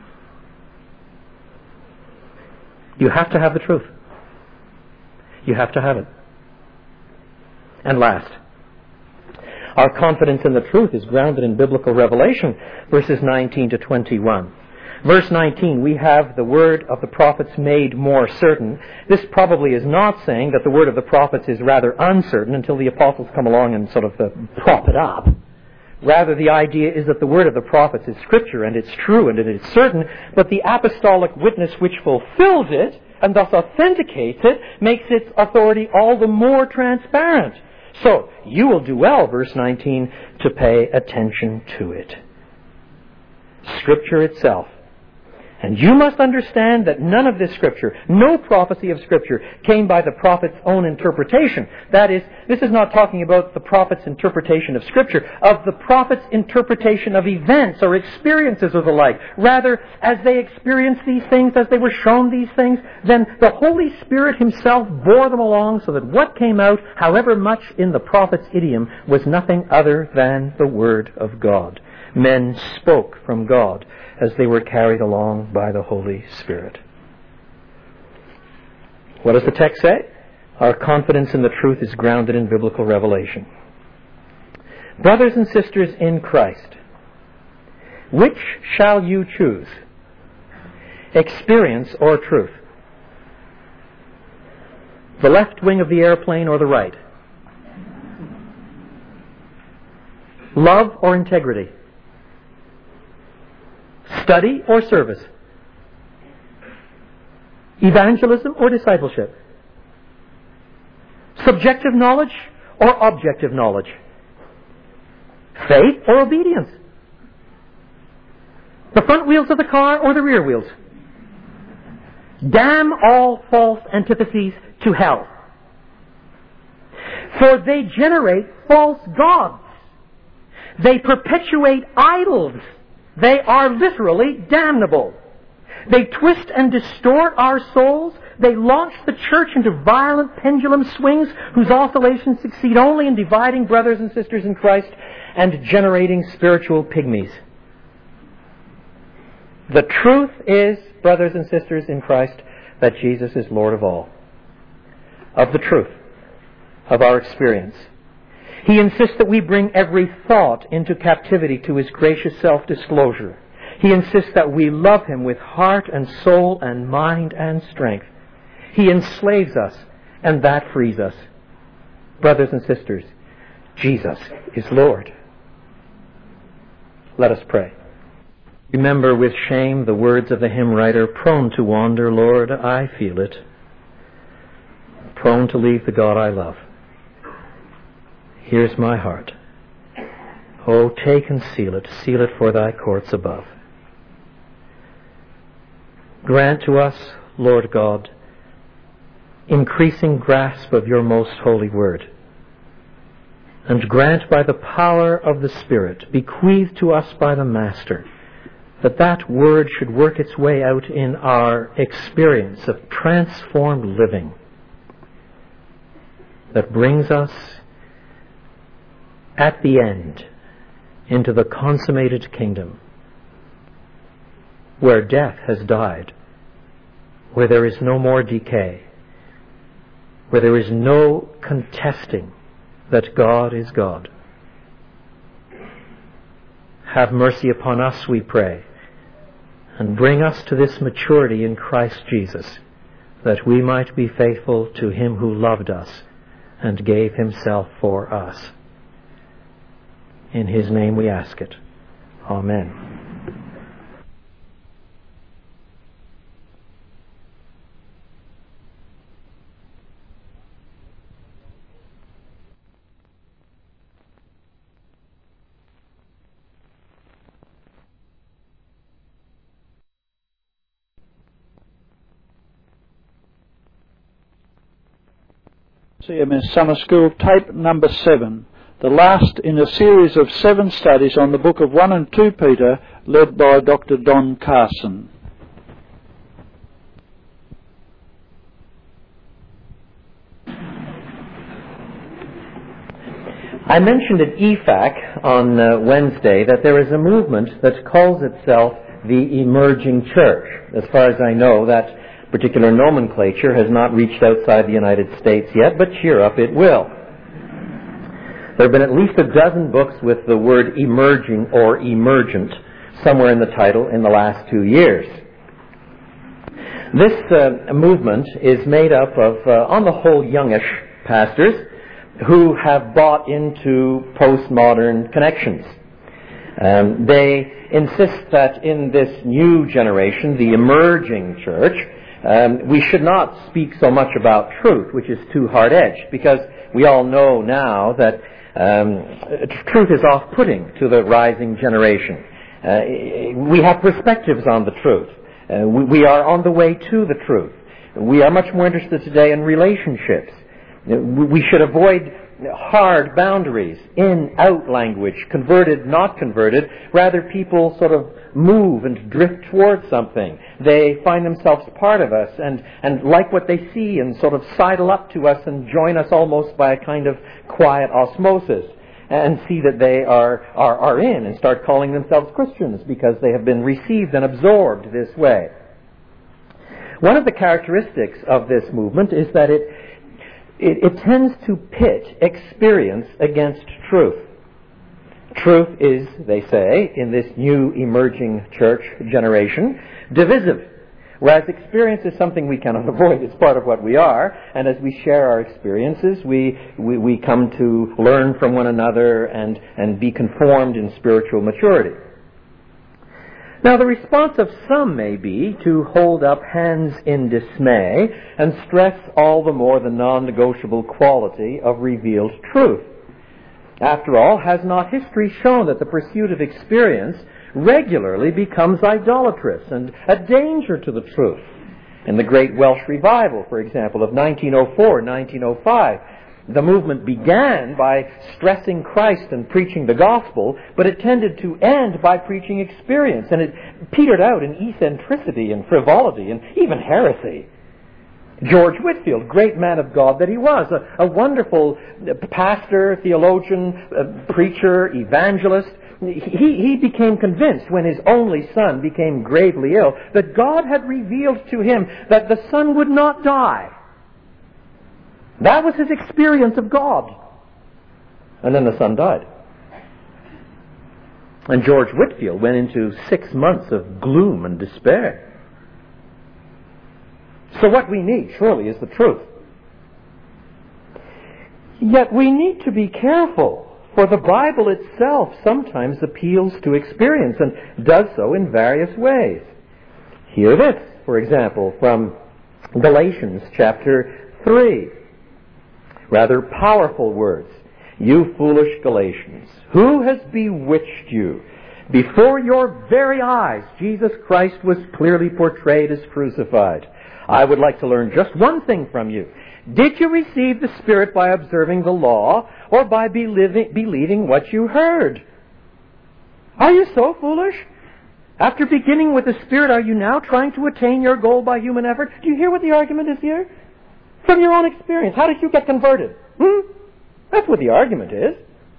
[SPEAKER 2] You have to have the truth. You have to have it. And last, our confidence in the truth is grounded in biblical revelation, verses nineteen to twenty-one. Verse nineteen, we have the word of the prophets made more certain. This probably is not saying that the word of the prophets is rather uncertain until the apostles come along and sort of uh, prop it up. Rather, the idea is that the word of the prophets is Scripture, and it's true, and it is certain, but the apostolic witness which fulfills it, and thus authenticates it, makes its authority all the more transparent. So, you will do well, verse nineteen, to pay attention to it. Scripture itself. And you must understand that none of this Scripture, no prophecy of Scripture, came by the prophet's own interpretation. That is, this is not talking about the prophet's interpretation of Scripture, of the prophet's interpretation of events or experiences or the like. Rather, as they experienced these things, as they were shown these things, then the Holy Spirit himself bore them along so that what came out, however much in the prophet's idiom, was nothing other than the Word of God. Men spoke from God as they were carried along by the Holy Spirit. What does the text say? Our confidence in the truth is grounded in biblical revelation. Brothers and sisters in Christ, which shall you choose? Experience or truth? The left wing of the airplane or the right? Love or integrity? Study or service? Evangelism or discipleship? Subjective knowledge or objective knowledge? Faith or obedience? The front wheels of the car or the rear wheels? Damn all false antitheses to hell. For they generate false gods. They perpetuate idols. They are literally damnable. They twist and distort our souls. They launch the church into violent pendulum swings whose oscillations succeed only in dividing brothers and sisters in Christ and generating spiritual pygmies. The truth is, brothers and sisters in Christ, that Jesus is Lord of all. Of the truth, of our experience. He insists that we bring every thought into captivity to His gracious self-disclosure. He insists that we love Him with heart and soul and mind and strength. He enslaves us, and that frees us. Brothers and sisters, Jesus is Lord. Let us pray. Remember with shame the words of the hymn writer, prone to wander, Lord, I feel it. Prone to leave the God I love. Here's my heart. Oh, take and seal it, seal it for thy courts above. Grant to us, Lord God, increasing grasp of your most holy word. And grant by the power of the Spirit, bequeathed to us by the Master, that that word should work its way out in our experience of transformed living that brings us at the end into the consummated kingdom where death has died, where there is no more decay, where there is no contesting that God is God. Have mercy upon us, we pray, and bring us to this maturity in Christ Jesus, that we might be faithful to Him who loved us and gave Himself for us. In His name we ask it. Amen.
[SPEAKER 1] C M S Summer School, tape number seven, the last in a series of seven studies on the book of one and two Peter, led by Doctor Don Carson.
[SPEAKER 2] I mentioned at E FAC on uh, Wednesday that there is a movement that calls itself the Emerging Church. As far as I know, that particular nomenclature has not reached outside the United States yet, but cheer up, it will. There have been at least a dozen books with the word emerging or emergent somewhere in the title in the last two years. This uh, movement is made up of, uh, on the whole, youngish pastors who have bought into postmodern connections. Um, they insist that in this new generation, the emerging church, Um, we should not speak so much about truth, which is too hard-edged, because we all know now that um, truth is off-putting to the rising generation. Uh, we have perspectives on the truth. Uh, we, we are on the way to the truth. We are much more interested today in relationships. We should avoid hard boundaries, in, out language, converted, not converted. Rather, people sort of move and drift towards something. They find themselves part of us and, and like what they see and sort of sidle up to us and join us almost by a kind of quiet osmosis and see that they are, are, are in and start calling themselves Christians because they have been received and absorbed this way. One of the characteristics of this movement is that it It, it tends to pit experience against truth. Truth is, they say, in this new emerging church generation, divisive. Whereas experience is something we cannot avoid. It's part of what we are. And as we share our experiences, we, we, we come to learn from one another and, and be conformed in spiritual maturity. Now, the response of some may be to hold up hands in dismay and stress all the more the non-negotiable quality of revealed truth. After all, has not history shown that the pursuit of experience regularly becomes idolatrous and a danger to the truth? In the Great Welsh Revival, for example, of nineteen oh four to nineteen oh five, the movement began by stressing Christ and preaching the gospel, but it tended to end by preaching experience, and it petered out in eccentricity and frivolity and even heresy. George Whitefield, great man of God that he was, a, a wonderful pastor, theologian, uh, preacher, evangelist, he, he became convinced when his only son became gravely ill that God had revealed to him that the son would not die. That was his experience of God. And then the son died. And George Whitefield went into six months of gloom and despair. So what we need, surely, is the truth. Yet we need to be careful, for the Bible itself sometimes appeals to experience and does so in various ways. Hear this, for example, from Galatians chapter three. Rather powerful words. You foolish Galatians, who has bewitched you? Before your very eyes, Jesus Christ was clearly portrayed as crucified. I would like to learn just one thing from you. Did you receive the Spirit by observing the law or by believing, believing what you heard? Are you so foolish? After beginning with the Spirit, are you now trying to attain your goal by human effort? Do you hear what the argument is here? From your own experience, how did you get converted? Hmm? That's what the argument is.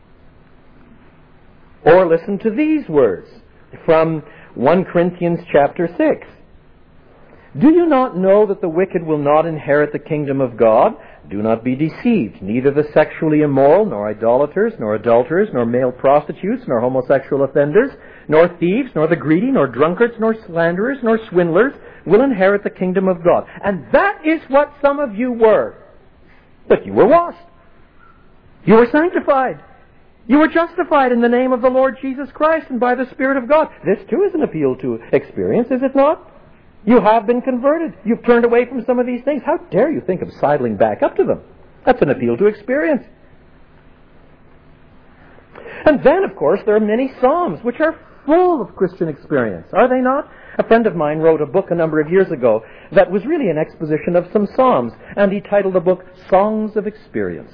[SPEAKER 2] Or listen to these words from First Corinthians chapter six. Do you not know that the wicked will not inherit the kingdom of God? Do not be deceived. Neither the sexually immoral, nor idolaters, nor adulterers, nor male prostitutes, nor homosexual offenders, nor thieves, nor the greedy, nor drunkards, nor slanderers, nor swindlers will inherit the kingdom of God. And that is what some of you were. But you were washed. You were sanctified. You were justified in the name of the Lord Jesus Christ and by the Spirit of God. This too is an appeal to experience, is it not? You have been converted. You've turned away from some of these things. How dare you think of sidling back up to them? That's an appeal to experience. And then, of course, there are many Psalms which are full of Christian experience, are they not? A friend of mine wrote a book a number of years ago that was really an exposition of some Psalms, and he titled the book Songs of Experience.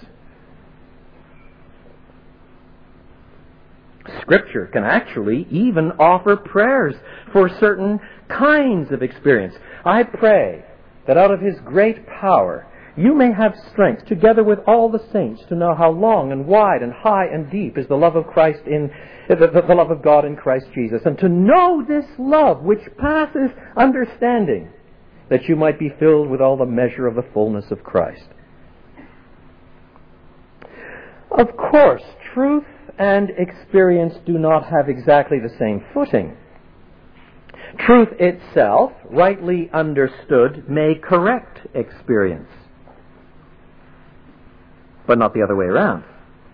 [SPEAKER 2] Scripture can actually even offer prayers for certain kinds of experience. I pray that out of His great power you may have strength, together with all the saints, to know how long and wide and high and deep is the love of Christ in the, the, the love of God in Christ Jesus, and to know this love which passes understanding, that you might be filled with all the measure of the fullness of Christ. Of course, truth and experience do not have exactly the same footing. Truth itself, rightly understood, may correct experience, but not the other way around.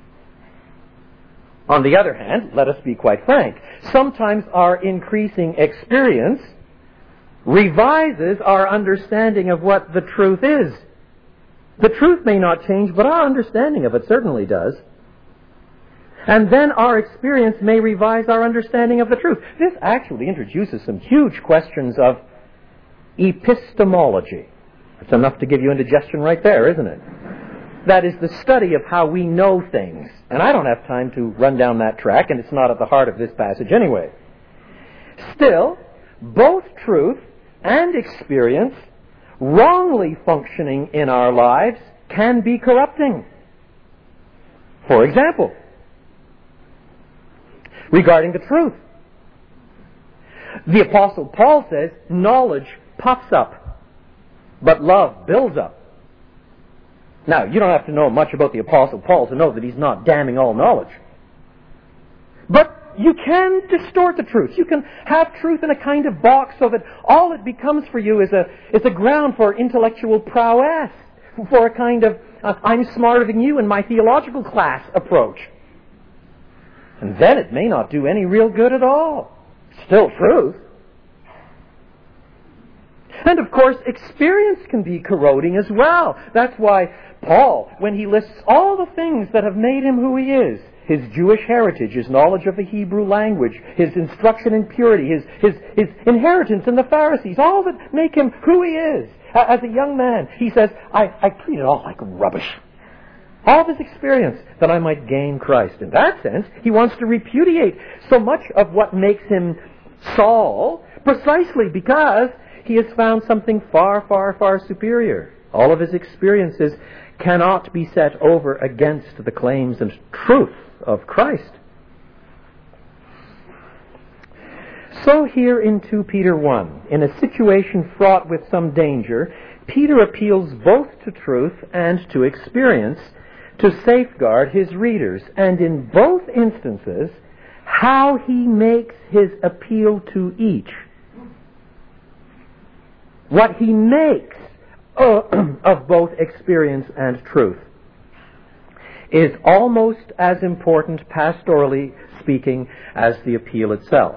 [SPEAKER 2] On the other hand, let us be quite frank, sometimes our increasing experience revises our understanding of what the truth is. The truth may not change, but our understanding of it certainly does. And then our experience may revise our understanding of the truth. This actually introduces some huge questions of epistemology. It's enough to give you indigestion right there, isn't it? That is the study of how we know things. And I don't have time to run down that track, and it's not at the heart of this passage anyway. Still, both truth and experience, wrongly functioning in our lives, can be corrupting. For example, regarding the truth, the Apostle Paul says, knowledge puffs up, but love builds up. Now, you don't have to know much about the Apostle Paul to know that he's not damning all knowledge. But you can distort the truth. You can have truth in a kind of box so that all it becomes for you is a, is a ground for intellectual prowess, for a kind of uh, I'm smarter than you in my theological class approach. And then it may not do any real good at all. Still truth. And of course, experience can be corroding as well. That's why Paul, when he lists all the things that have made him who he is, his Jewish heritage, his knowledge of the Hebrew language, his instruction in purity, his, his, his inheritance in the Pharisees, all that make him who he is. As a young man, he says, I, I treat it all like rubbish. All this experience that I might gain Christ. In that sense, he wants to repudiate so much of what makes him Saul, precisely because he has found something far, far, far superior. All of his experiences cannot be set over against the claims and truth of Christ. So here in Second Peter one, in a situation fraught with some danger, Peter appeals both to truth and to experience to safeguard his readers, and in both instances, how he makes his appeal to each. What he makes of both experience and truth is almost as important, pastorally speaking, as the appeal itself.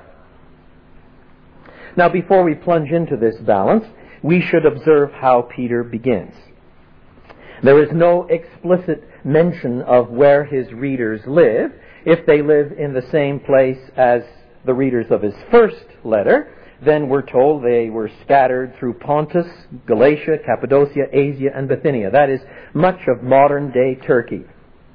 [SPEAKER 2] Now, before we plunge into this balance, we should observe how Peter begins. There is no explicit mention of where his readers live. If they live in the same place as the readers of his first letter, then we're told they were scattered through Pontus, Galatia, Cappadocia, Asia, and Bithynia. That is much of modern-day Turkey.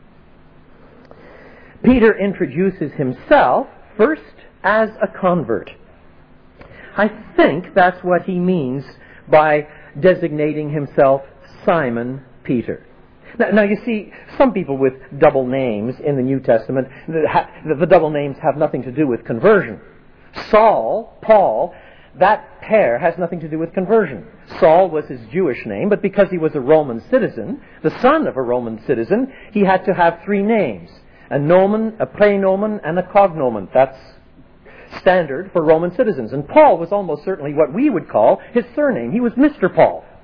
[SPEAKER 2] Peter introduces himself first as a convert. I think that's what he means by designating himself Simon Peter. Now, now, you see, some people with double names in the New Testament, the, the double names have nothing to do with conversion. Saul, Paul, that pair has nothing to do with conversion. Saul was his Jewish name, but because he was a Roman citizen, the son of a Roman citizen, he had to have three names. A nomen, a praenomen, and a cognomen. That's standard for Roman citizens. And Paul was almost certainly what we would call his surname. He was Mister Paul.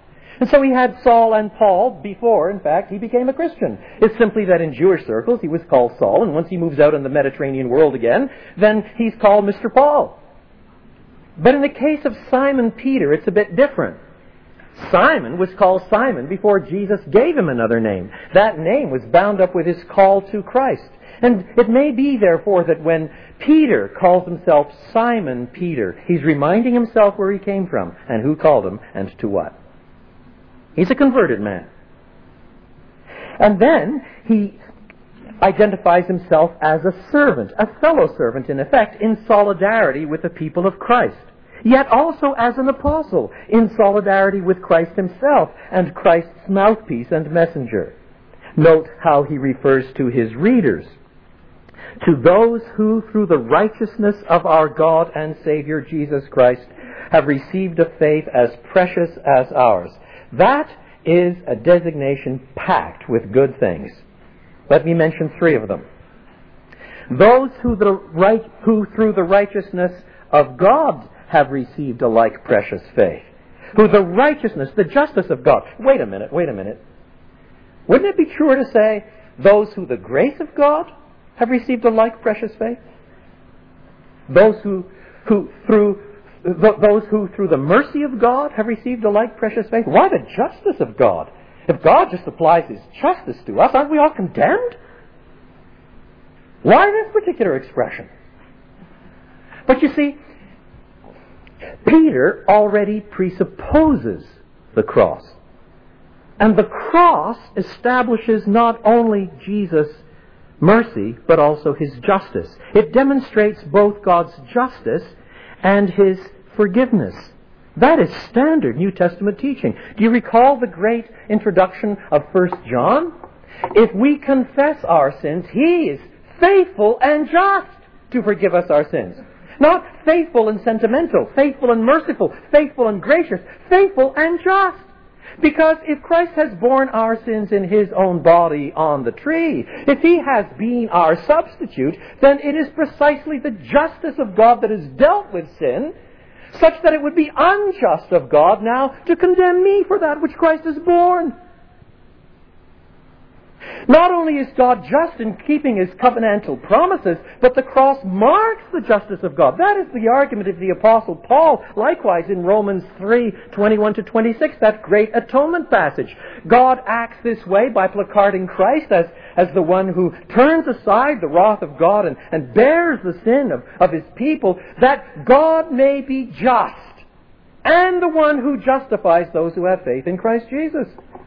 [SPEAKER 2] And so he had Saul and Paul before, in fact, he became a Christian. It's simply that in Jewish circles he was called Saul, and once he moves out in the Mediterranean world again, then he's called Mister Paul. But in the case of Simon Peter, it's a bit different. Simon was called Simon before Jesus gave him another name. That name was bound up with his call to Christ. And it may be, therefore, that when Peter calls himself Simon Peter, he's reminding himself where he came from and who called him and to what. He's a converted man. And then he identifies himself as a servant, a fellow servant, in effect, in solidarity with the people of Christ. Yet also as an apostle, in solidarity with Christ himself and Christ's mouthpiece and messenger. Note how he refers to his readers. To those who, through the righteousness of our God and Savior Jesus Christ, have received a faith as precious as ours. That is a designation packed with good things. Let me mention three of them. Those who, the right, who through the righteousness of God have received a like precious faith. Who the righteousness, the justice of God. Wait a minute, wait a minute. Wouldn't it be truer to say, those who the grace of God have received a like precious faith? Those who, who through th- those who through the mercy of God have received a like precious faith? Why the justice of God? If God just applies His justice to us, aren't we all condemned? Why this particular expression? But you see, Peter already presupposes the cross. And the cross establishes not only Jesus' mercy, but also His justice. It demonstrates both God's justice and His forgiveness. That is standard New Testament teaching. Do you recall the great introduction of First John? If we confess our sins, He is faithful and just to forgive us our sins. Not faithful and sentimental, faithful and merciful, faithful and gracious, faithful and just. Because if Christ has borne our sins in His own body on the tree, if He has been our substitute, then it is precisely the justice of God that has dealt with sin, such that it would be unjust of God now to condemn me for that which Christ has borne. Not only is God just in keeping His covenantal promises, but the cross marks the justice of God. That is the argument of the Apostle Paul, likewise in Romans three, twenty-one to twenty-six, that great atonement passage. God acts this way by placarding Christ as, as the one who turns aside the wrath of God and, and bears the sin of, of His people, that God may be just, and the one who justifies those who have faith in Christ Jesus.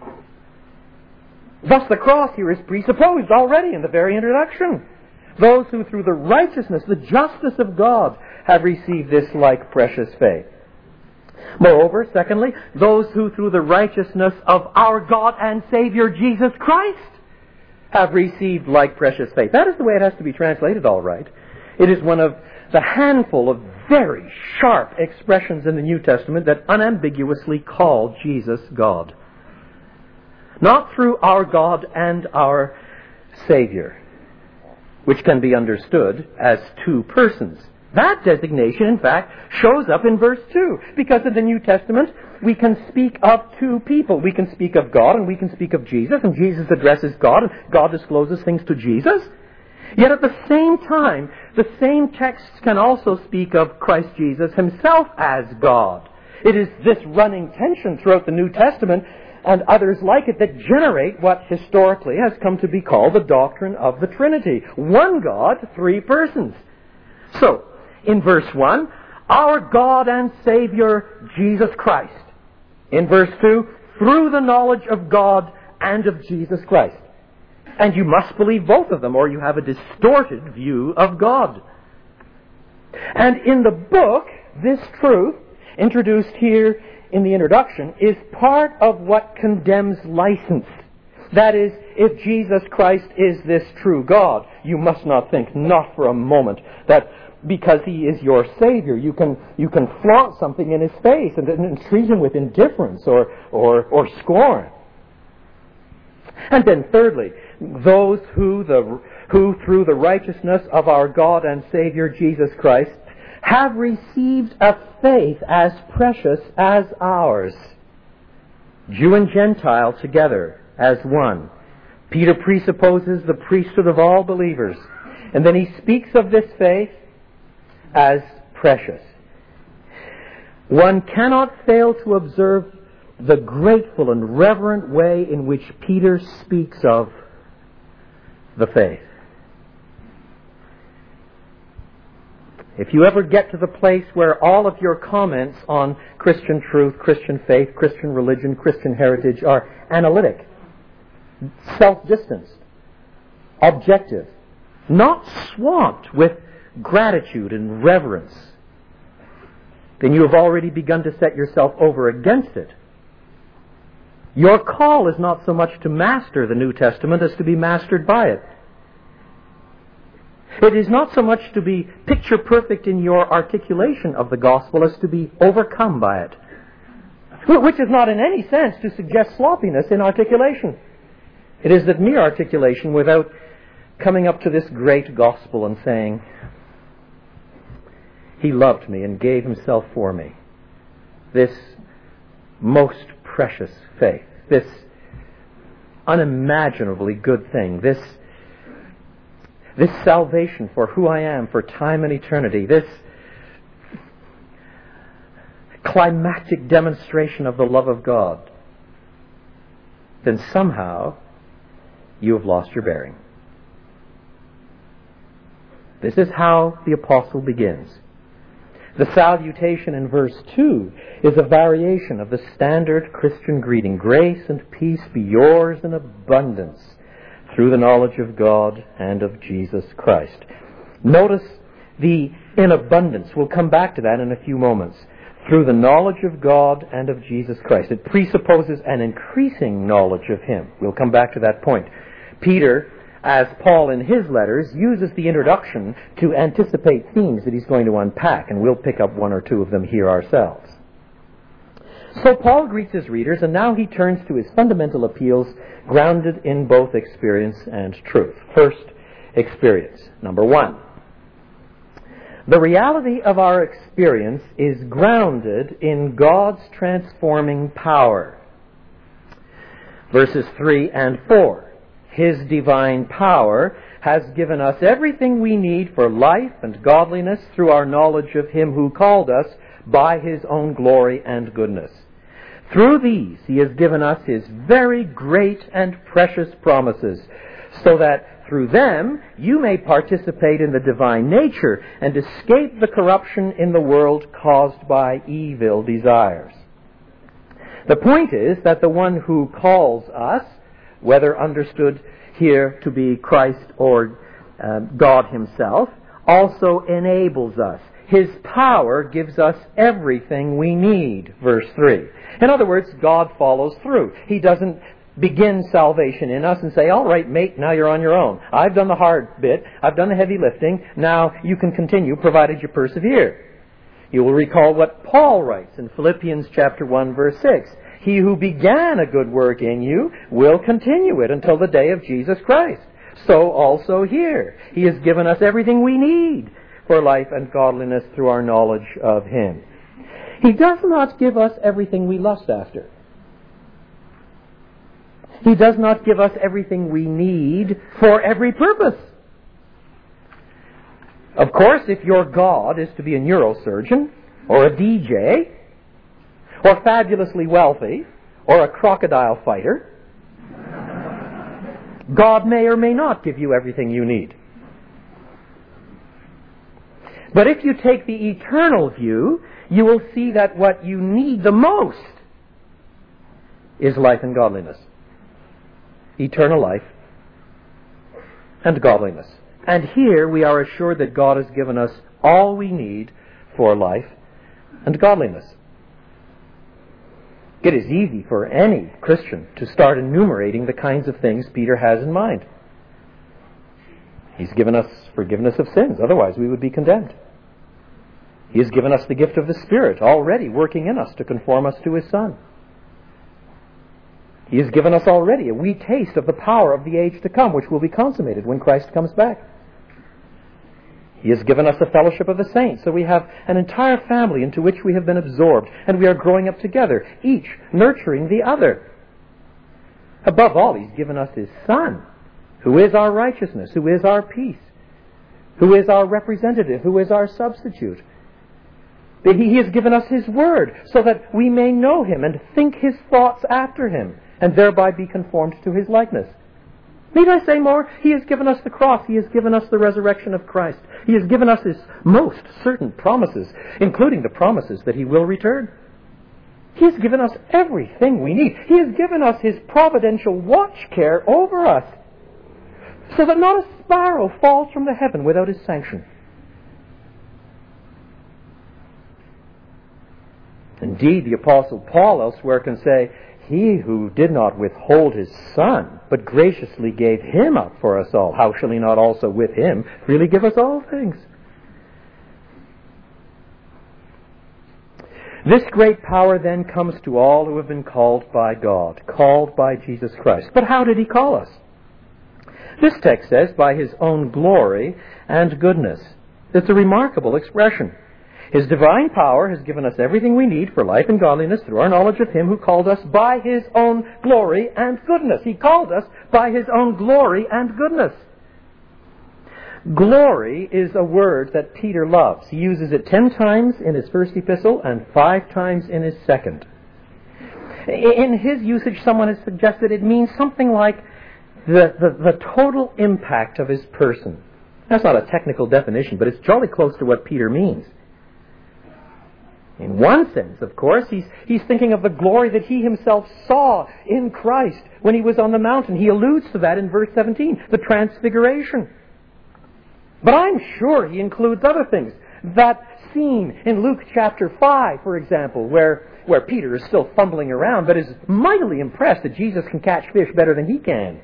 [SPEAKER 2] Thus the cross here is presupposed already in the very introduction. Those who through the righteousness, the justice of God, have received this like precious faith. Moreover, secondly, those who through the righteousness of our God and Savior Jesus Christ have received like precious faith. That is the way it has to be translated, all right. It is one of the handful of very sharp expressions in the New Testament that unambiguously call Jesus God. Not through our God and our Savior, which can be understood as two persons. That designation, in fact, shows up in verse two. Because in the New Testament, we can speak of two people. We can speak of God and we can speak of Jesus, and Jesus addresses God and God discloses things to Jesus. Yet at the same time, the same texts can also speak of Christ Jesus Himself as God. It is this running tension throughout the New Testament and others like it that generate what historically has come to be called the doctrine of the Trinity. One God, three persons. So, in verse one, our God and Savior, Jesus Christ. In verse two, through the knowledge of God and of Jesus Christ. And you must believe both of them, or you have a distorted view of God. And in the book, this truth, introduced here in the introduction, is part of what condemns license. That is, if Jesus Christ is this true God, you must not think, not for a moment, that because He is your Savior, you can you can flaunt something in His face and, and treat Him with indifference or, or, or scorn. And then thirdly, those who, the, who through the righteousness of our God and Savior Jesus Christ have received a faith as precious as ours. Jew and Gentile together as one. Peter presupposes the priesthood of all believers. And then he speaks of this faith as precious. One cannot fail to observe the grateful and reverent way in which Peter speaks of the faith. If you ever get to the place where all of your comments on Christian truth, Christian faith, Christian religion, Christian heritage are analytic, self-distanced, objective, not swamped with gratitude and reverence, then you have already begun to set yourself over against it. Your call is not so much to master the New Testament as to be mastered by it. It is not so much to be picture perfect in your articulation of the gospel as to be overcome by it. Which is not in any sense to suggest sloppiness in articulation. It is that mere articulation without coming up to this great gospel and saying, He loved me and gave Himself for me. This most precious faith, this unimaginably good thing, this This salvation for who I am for time and eternity, this climactic demonstration of the love of God, then somehow you have lost your bearing. This is how the apostle begins. The salutation in verse two is a variation of the standard Christian greeting. Grace and peace be yours in abundance through the knowledge of God and of Jesus Christ. Notice the in abundance. We'll come back to that in a few moments. Through the knowledge of God and of Jesus Christ. It presupposes an increasing knowledge of Him. We'll come back to that point. Peter, as Paul in his letters, uses the introduction to anticipate themes that he's going to unpack, and we'll pick up one or two of them here ourselves. So Paul greets his readers, and now he turns to his fundamental appeals grounded in both experience and truth. First, experience. Number one. The reality of our experience is grounded in God's transforming power. Verses three and four. His divine power has given us everything we need for life and godliness through our knowledge of Him who called us by His own glory and goodness. Through these, He has given us His very great and precious promises, so that through them you may participate in the divine nature and escape the corruption in the world caused by evil desires. The point is that the one who calls us, whether understood here to be Christ or uh, God Himself, also enables us. His power gives us everything we need, verse three. In other words, God follows through. He doesn't begin salvation in us and say, all right, mate, now you're on your own. I've done the hard bit. I've done the heavy lifting. Now you can continue, provided you persevere. You will recall what Paul writes in Philippians chapter one, verse six. He who began a good work in you will continue it until the day of Jesus Christ. So also here. He has given us everything we need for life and godliness through our knowledge of Him. He does not give us everything we lust after. He does not give us everything we need for every purpose. Of course, if your God is to be a neurosurgeon, or a D J, or fabulously wealthy, or a crocodile fighter, God may or may not give you everything you need. But if you take the eternal view, you will see that what you need the most is life and godliness. Eternal life and godliness. And here we are assured that God has given us all we need for life and godliness. It is easy for any Christian to start enumerating the kinds of things Peter has in mind. He's given us forgiveness of sins, otherwise we would be condemned. He has given us the gift of the Spirit, already working in us to conform us to His Son. He has given us already a wee taste of the power of the age to come, which will be consummated when Christ comes back. He He has given us the fellowship of the saints, so we have an entire family into which we have been absorbed, and we are growing up together, each nurturing the other. Above all, He's given us His Son, who is our righteousness, who is our peace, who is our representative, who is our substitute. He has given us His Word so that we may know Him and think His thoughts after Him and thereby be conformed to His likeness. Need I say more? He has given us the cross. He has given us the resurrection of Christ. He has given us His most certain promises, including the promises that He will return. He has given us everything we need. He has given us His providential watch care over us so that not a sparrow falls from the heaven without His sanction. Indeed, the Apostle Paul elsewhere can say, He who did not withhold His Son, but graciously gave Him up for us all, how shall He not also with Him freely give us all things? This great power then comes to all who have been called by God, called by Jesus Christ. But how did He call us? This text says, by His own glory and goodness. It's a remarkable expression. His divine power has given us everything we need for life and godliness through our knowledge of Him who called us by His own glory and goodness. He called us by His own glory and goodness. Glory is a word that Peter loves. He uses it ten times in his first epistle and five times in his second. In his usage, someone has suggested it means something like the, the, the total impact of His person. That's not a technical definition, but it's jolly close to what Peter means. In one sense, of course, he's, he's thinking of the glory that He Himself saw in Christ when He was on the mountain. He alludes to that in verse seventeen, the transfiguration. But I'm sure he includes other things. That scene in Luke chapter five, for example, where, where Peter is still fumbling around, but is mightily impressed that Jesus can catch fish better than he can.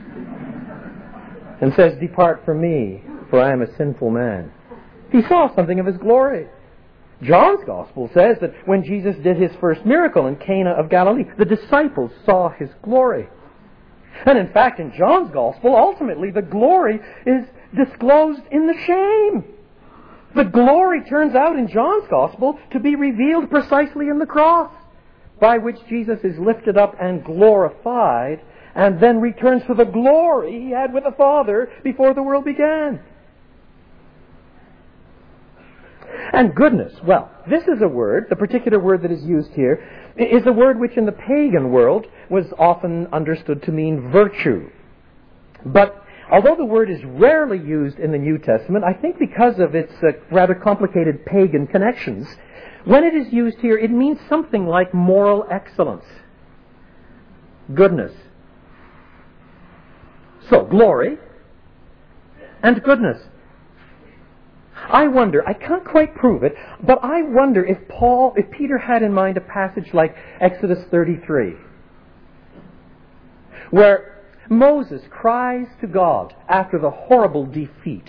[SPEAKER 2] And says, "Depart from me, for I am a sinful man." He saw something of His glory. John's Gospel says that when Jesus did His first miracle in Cana of Galilee, the disciples saw His glory. And in fact, in John's Gospel, ultimately the glory is disclosed in the shame. The glory turns out in John's Gospel to be revealed precisely in the cross, by which Jesus is lifted up and glorified, and then returns for the glory He had with the Father before the world began. And goodness, well, this is a word, the particular word that is used here, is a word which in the pagan world was often understood to mean virtue. But although the word is rarely used in the New Testament, I think because of its uh, rather complicated pagan connections, when it is used here, it means something like moral excellence, goodness. So, glory and goodness. I wonder, I can't quite prove it, but I wonder if Paul, if Peter had in mind a passage like Exodus thirty-three, where Moses cries to God after the horrible defeat,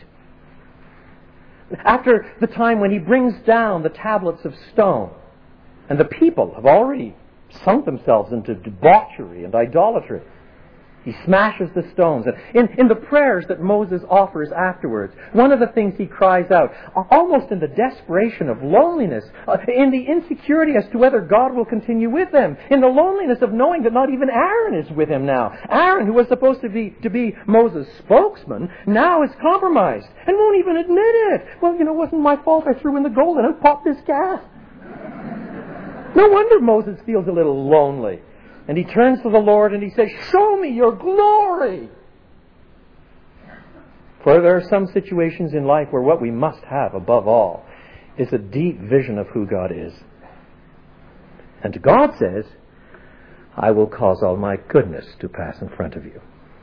[SPEAKER 2] after the time when he brings down the tablets of stone, and the people have already sunk themselves into debauchery and idolatry. He smashes the stones. And in, in the prayers that Moses offers afterwards, one of the things he cries out, almost in the desperation of loneliness, uh, in the insecurity as to whether God will continue with them, in the loneliness of knowing that not even Aaron is with him now. Aaron, who was supposed to be, to be Moses' spokesman, now is compromised and won't even admit it. Well, you know, it wasn't my fault. I threw in the gold and I popped this gas. No wonder Moses feels a little lonely. And he turns to the Lord and he says, "Show me your glory." For there are some situations in life where what we must have above all is a deep vision of who God is. And God says, "I will cause all my goodness to pass in front of you."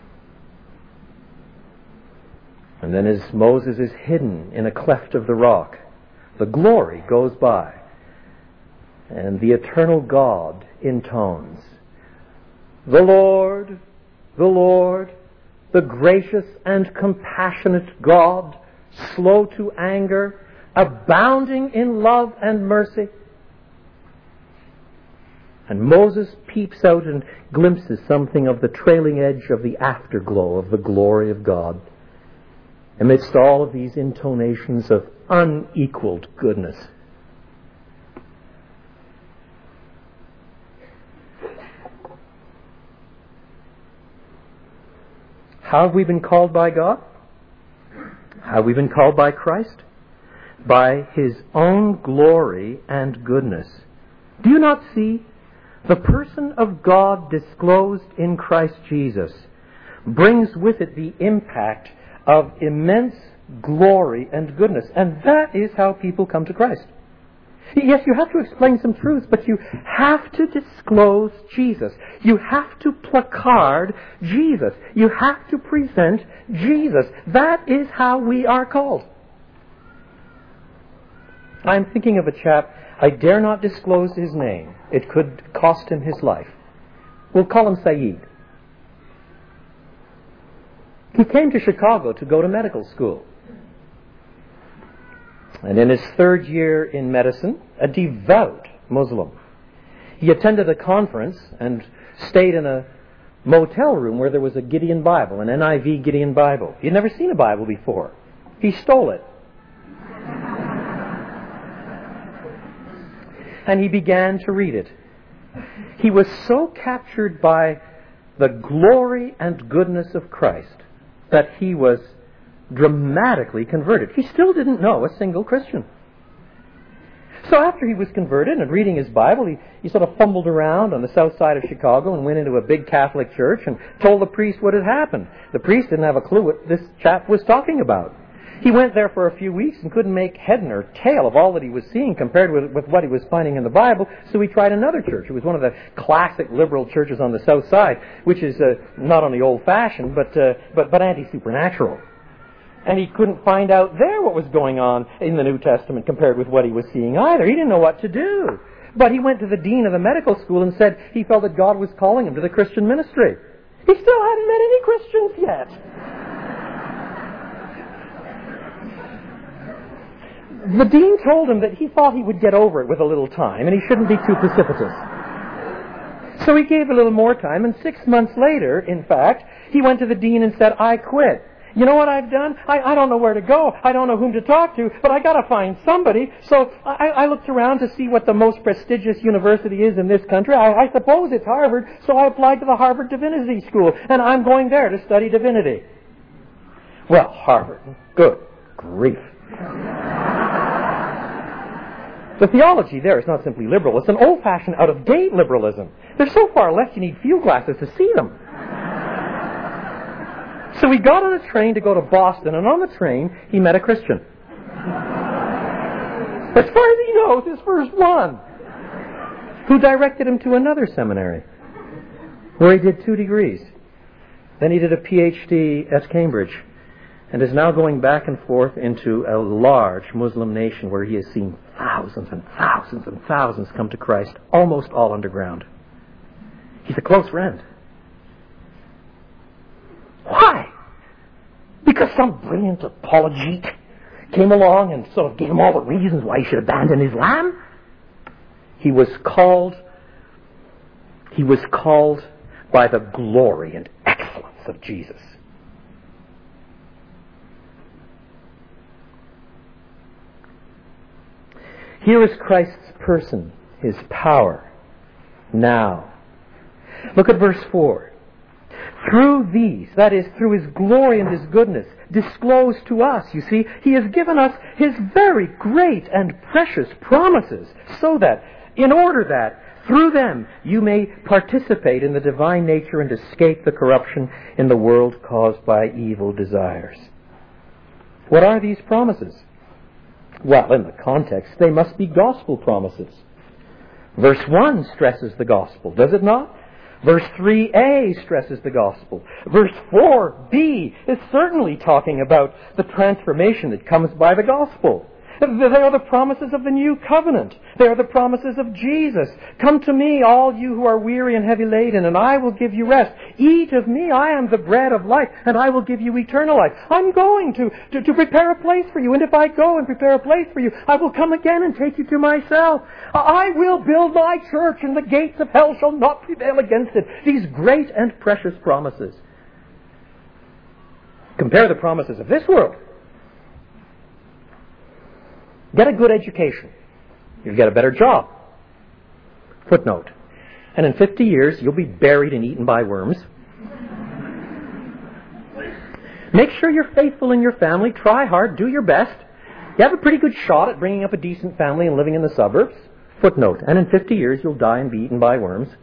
[SPEAKER 2] And then as Moses is hidden in a cleft of the rock, the glory goes by. And the eternal God intones, "The Lord, the Lord, the gracious and compassionate God, slow to anger, abounding in love and mercy." And Moses peeps out and glimpses something of the trailing edge of the afterglow of the glory of God. amidst all of these intonations of unequaled goodness. How have we been called by God? How have we been called by Christ? By His own glory and goodness. Do you not see? The person of God disclosed in Christ Jesus brings with it the impact of immense glory and goodness. And that is how people come to Christ. Yes, you have to explain some truths, but you have to disclose Jesus. You have to placard Jesus. You have to present Jesus. That is how we are called. I'm thinking of a chap, I dare not disclose his name. It could cost him his life. We'll call him Saeed. He came to Chicago to go to medical school. And in his third year in medicine, a devout Muslim. He attended a conference and stayed in a motel room where there was a Gideon Bible, an N I V Gideon Bible. He'd never seen a Bible before. He stole it. And he began to read it. He was so captured by the glory and goodness of Christ that he was dramatically converted. He still didn't know a single Christian. So after he was converted and reading his Bible, he, he sort of fumbled around on the south side of Chicago and went into a big Catholic church and told the priest what had happened. The priest didn't have a clue what this chap was talking about. He went there for a few weeks and couldn't make head nor tail of all that he was seeing compared with, with what he was finding in the Bible, so he tried another church. It was one of the classic liberal churches on the south side, which is uh, not only old-fashioned, but, uh, but, but anti-supernatural. And he couldn't find out there what was going on in the New Testament compared with what he was seeing either. He didn't know what to do. But he went to the dean of the medical school and said he felt that God was calling him to the Christian ministry. He still hadn't met any Christians yet. The dean told him that he thought he would get over it with a little time and he shouldn't be too precipitous. So he gave a little more time, and six months later, in fact, he went to the dean and said, I quit. You know what I've done? I, I don't know where to go. I don't know whom to talk to, but I got to find somebody. So I, I looked around to see what the most prestigious university is in this country. I, I suppose it's Harvard, so I applied to the Harvard Divinity School, and I'm going there to study divinity. Well, Harvard, good grief. The theology there is not simply liberal. It's an old-fashioned, out-of-date liberalism. They're so far left you need field glasses to see them. So he got on a train to go to Boston, and on the train, he met a Christian. As far as he knows, his first one, who directed him to another seminary, where he did two degrees. Then he did a P H D at Cambridge, and is now going back and forth into a large Muslim nation where he has seen thousands and thousands and thousands come to Christ, almost all underground. He's a close friend. Why? Because some brilliant apologete came along and sort of gave him all the reasons why he should abandon Islam? He was called, he was called by the glory and excellence of Jesus. Here is Christ's person, His power, now. Look at verse four. Through these, that is, through His glory and His goodness, disclosed to us, you see, He has given us His very great and precious promises, so that, in order that, through them, you may participate in the divine nature and escape the corruption in the world caused by evil desires. What are these promises? Well, in the context, they must be gospel promises. Verse one stresses the gospel, does it not? Verse three a stresses the gospel. Verse four b is certainly talking about the transformation that comes by the gospel. They are the promises of the new covenant. They are the promises of Jesus. Come to me, all you who are weary and heavy laden, and I will give you rest. Eat of me, I am the bread of life, and I will give you eternal life. I'm going to, to, to prepare a place for you, and if I go and prepare a place for you, I will come again and take you to myself. I will build my church, and the gates of hell shall not prevail against it. These great and precious promises. Compare the promises of this world Get a good education. You'll get a better job. Footnote. And in fifty years, you'll be buried and eaten by worms. Make sure you're faithful in your family. Try hard. Do your best. You have a pretty good shot at bringing up a decent family and living in the suburbs. Footnote. And in fifty years, you'll die and be eaten by worms.